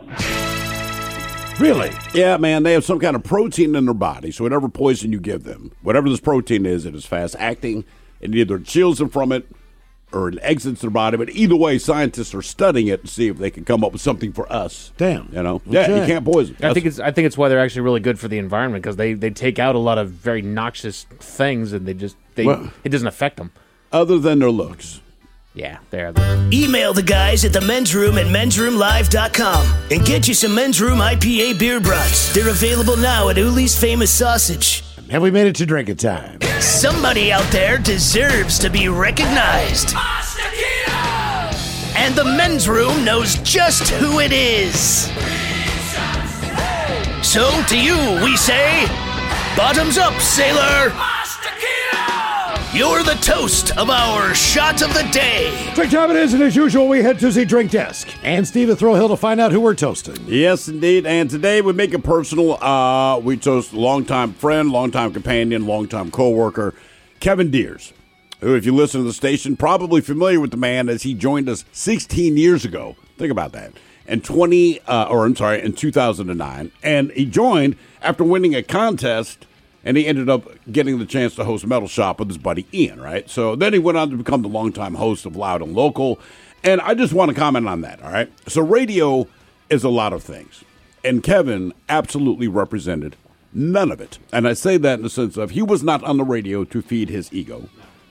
Really? Yeah, man, they have some kind of protein in their body, so whatever poison you give them, whatever this protein is, it is fast acting, and either it shields them from it or it exits their body. But either way, scientists are studying it to see if they can come up with something for us. Damn. You know? Yeah, Okay. you can't poison. I think it's I think it's why they're actually really good for the environment, because they, they take out a lot of very noxious things, and they just they Well- it doesn't affect them. Other than their looks. Yeah, they're the... Email the guys at the men's room at men's room live dot com and get you some Men's Room I P A beer brats. They're available now at Uli's Famous Sausage. Have we made it to drinking time? Somebody out there deserves to be recognized. And the Men's Room knows just who it is. So to you, we say, bottoms up, sailor. You're the toast of our shot of the day. Drink time it is, and as usual, we head to the drink desk. And Steve at Thrill Hill to find out who we're toasting. Yes, indeed. And today we make it personal. Uh, we toast longtime friend, longtime companion, longtime co-worker, Kevin Deers, who, if you listen to the station, probably familiar with the man as he joined us sixteen years ago. Think about that. And twenty, uh, or I'm sorry, in two thousand nine. And he joined after winning a contest. And he ended up getting the chance to host Metal Shop with his buddy Ian, right? So then he went on to become the longtime host of Loud and Local. And I just want to comment on that, all right? So radio is a lot of things. And Kevin absolutely represented none of it. And I say that in the sense of he was not on the radio to feed his ego.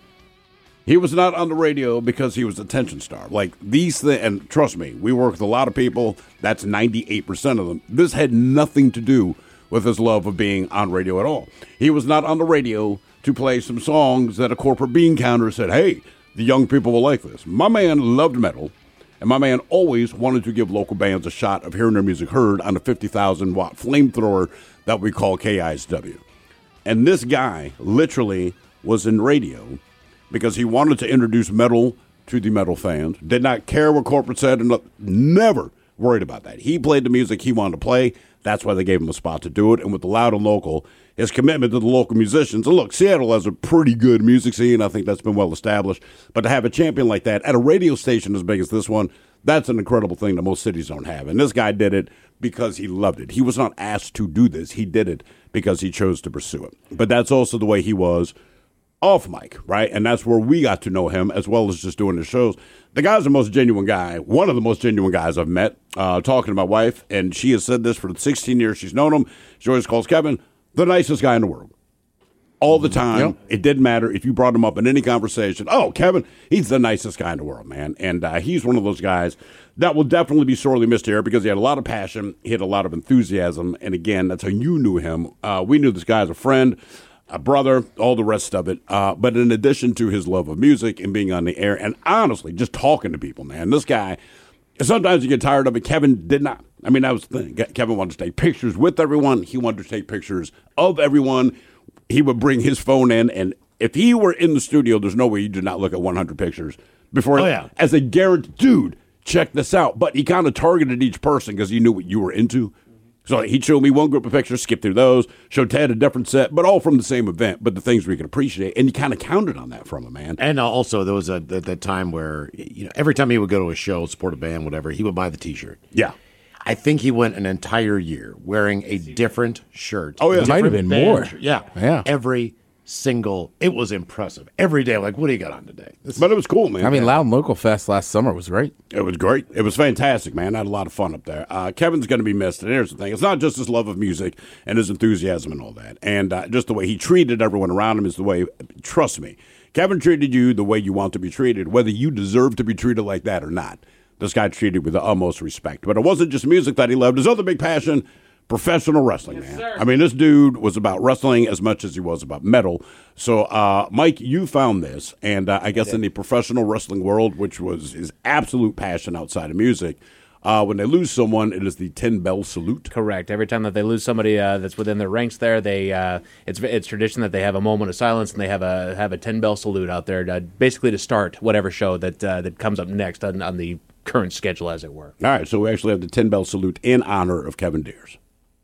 He was not on the radio because he was a attention star. Like these things, and trust me, we work with a lot of people. That's ninety-eight percent of them. This had nothing to do with his love of being on radio at all. He was not on the radio to play some songs that a corporate bean counter said, hey, the young people will like this. My man loved metal, and my man always wanted to give local bands a shot of hearing their music heard on a fifty thousand watt flamethrower that we call K I S W. And this guy literally was in radio because he wanted to introduce metal to the metal fans, did not care what corporate said, and never worried about that. He played the music he wanted to play. That's why they gave him a spot to do it. And with the Loud and Local, his commitment to the local musicians. And look, Seattle has a pretty good music scene. I think that's been well established. But to have a champion like that at a radio station as big as this one, that's an incredible thing that most cities don't have. And this guy did it because he loved it. He was not asked to do this. He did it because he chose to pursue it. But that's also the way he was off mic, right? And that's where we got to know him as well as just doing the shows. The guy's the most genuine guy, one of the most genuine guys I've met, uh, talking to my wife, and she has said this for the sixteen years she's known him. She always calls Kevin the nicest guy in the world. All the time. Yep. It didn't matter if you brought him up in any conversation. Oh, Kevin, he's the nicest guy in the world, man. And uh, he's one of those guys that will definitely be sorely missed here because he had a lot of passion, he had a lot of enthusiasm, and again, that's how you knew him. Uh, we knew this guy as a friend, a brother, all the rest of it. Uh, but in addition to his love of music and being on the air and honestly just talking to people, man, this guy, sometimes you get tired of it. Kevin did not. I mean, that was the thing. Kevin wanted to take pictures with everyone. He wanted to take pictures of everyone. He would bring his phone in, and if he were in the studio, there's no way you did not look at one hundred pictures before. Oh, yeah. As a guarantee, dude, check this out. But he kind of targeted each person because he knew what you were into. So he'd show me one group of pictures, skip through those, show Ted a different set, but all from the same event, but the things we could appreciate. And he kind of counted on that from him, man. And uh, also, there was a, that, that time where, you know, every time he would go to a show, support a band, whatever, he would buy the T-shirt. Yeah. I think he went an entire year wearing a different shirt. Oh, yeah. It might have been more. Shirt. Yeah. Yeah. Every single, it was impressive. Every day, like, what do you got on today? This but it was cool, man. I mean, Loud and Local Fest last summer was great. It was great. It was fantastic, man. I had a lot of fun up there. Uh, Kevin's going to be missed. And here's the thing. It's not just his love of music and his enthusiasm and all that. And uh, just the way he treated everyone around him is the way, trust me, Kevin treated you the way you want to be treated, whether you deserve to be treated like that or not. This guy treated you with the utmost respect. But it wasn't just music that he loved. His other big passion, professional wrestling, man. Yes, I mean, this dude was about wrestling as much as he was about metal. So, uh, Mike, you found this, and uh, I guess in the professional wrestling world, which was his absolute passion outside of music, uh, when they lose someone, it is the ten-bell salute. Correct. Every time that they lose somebody uh, that's within their ranks there, they uh, it's it's tradition that they have a moment of silence and they have a have a ten-bell salute out there, to, basically to start whatever show that uh, that comes up next on, on the current schedule, as it were. All right, so we actually have the ten-bell salute in honor of Kevin Deers.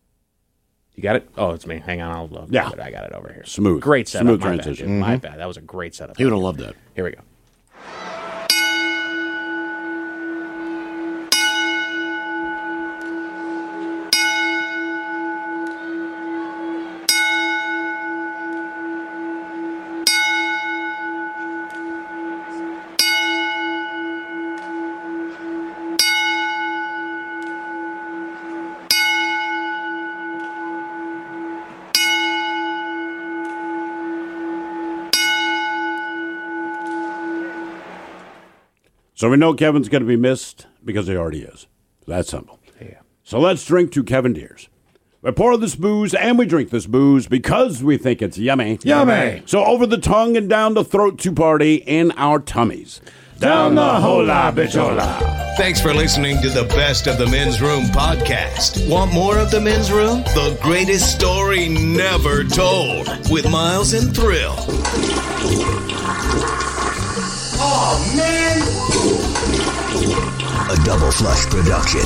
You got it? Oh, it's me. Hang on. I'll, I'll yeah. it. I got it over here. Smooth. Great setup. Smooth My transition. Bad, Mm-hmm. My bad. That was a great setup. He would have loved that. Here we go. So we know Kevin's going to be missed because he already is. That's simple. Yeah. So let's drink to Kevin Deers. We pour this booze and we drink this booze because we think it's yummy. Yummy. So over the tongue and down the throat to party in our tummies. Down the hola bichola. Thanks for listening to the Best of the Men's Room podcast. Want more of the Men's Room? The greatest story never told with Miles and Thrill. Oh, man. A Double Flush production.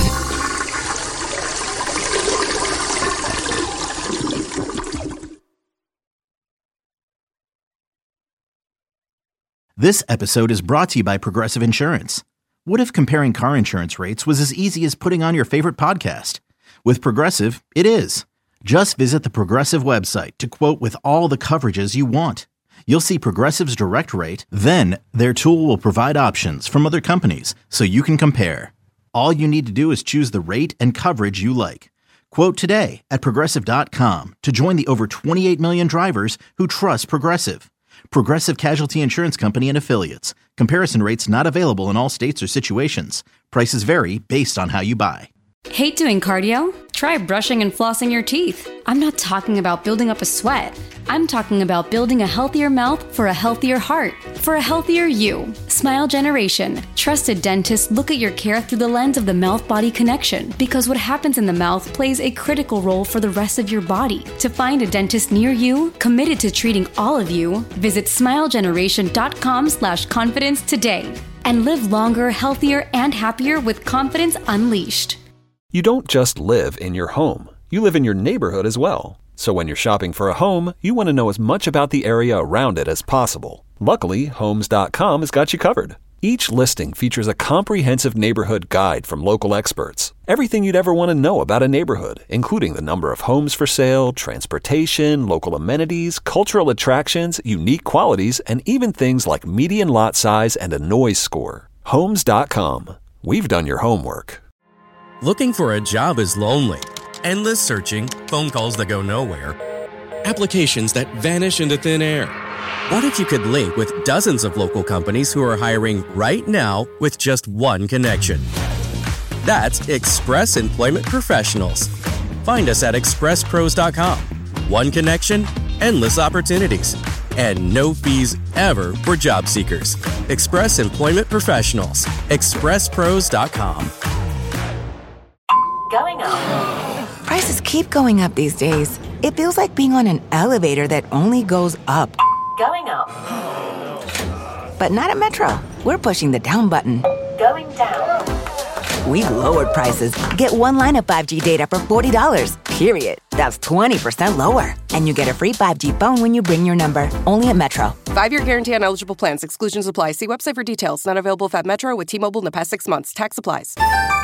This episode is brought to you by Progressive Insurance. What if comparing car insurance rates was as easy as putting on your favorite podcast? With Progressive, it is. Just visit the Progressive website to quote with all the coverages you want. You'll see Progressive's direct rate, then their tool will provide options from other companies so you can compare. All you need to do is choose the rate and coverage you like. Quote today at Progressive dot com to join the over twenty-eight million drivers who trust Progressive. Progressive Casualty Insurance Company and Affiliates. Comparison rates not available in all states or situations. Prices vary based on how you buy. Hate doing cardio? Try brushing and flossing your teeth. I'm not talking about building up a sweat. I'm talking about building a healthier mouth for a healthier heart, for a healthier you. Smile Generation. Trusted dentists look at your care through the lens of the mouth-body connection because what happens in the mouth plays a critical role for the rest of your body. To find a dentist near you, committed to treating all of you, visit smilegeneration.com slash confidence today and live longer, healthier, and happier with confidence unleashed. You don't just live in your home. You live in your neighborhood as well. So when you're shopping for a home, you want to know as much about the area around it as possible. Luckily, Homes dot com has got you covered. Each listing features a comprehensive neighborhood guide from local experts. Everything you'd ever want to know about a neighborhood, including the number of homes for sale, transportation, local amenities, cultural attractions, unique qualities, and even things like median lot size and a noise score. Homes dot com. We've done your homework. Looking for a job is lonely. Endless searching, phone calls that go nowhere, applications that vanish into thin air. What if you could link with dozens of local companies who are hiring right now with just one connection? That's Express Employment Professionals. Find us at express pros dot com. One connection, endless opportunities, and no fees ever for job seekers. Express Employment Professionals. express pros dot com. Going up. Prices keep going up these days. It feels like being on an elevator that only goes up. Going up. But not at Metro. We're pushing the down button. Going down. We've lowered prices. Get one line of five G data for forty dollars. Period. That's twenty percent lower. And you get a free five G phone when you bring your number. Only at Metro. Five-year guarantee on eligible plans. Exclusions apply. See website for details. Not available if at Metro with T-Mobile in the past six months. Tax applies.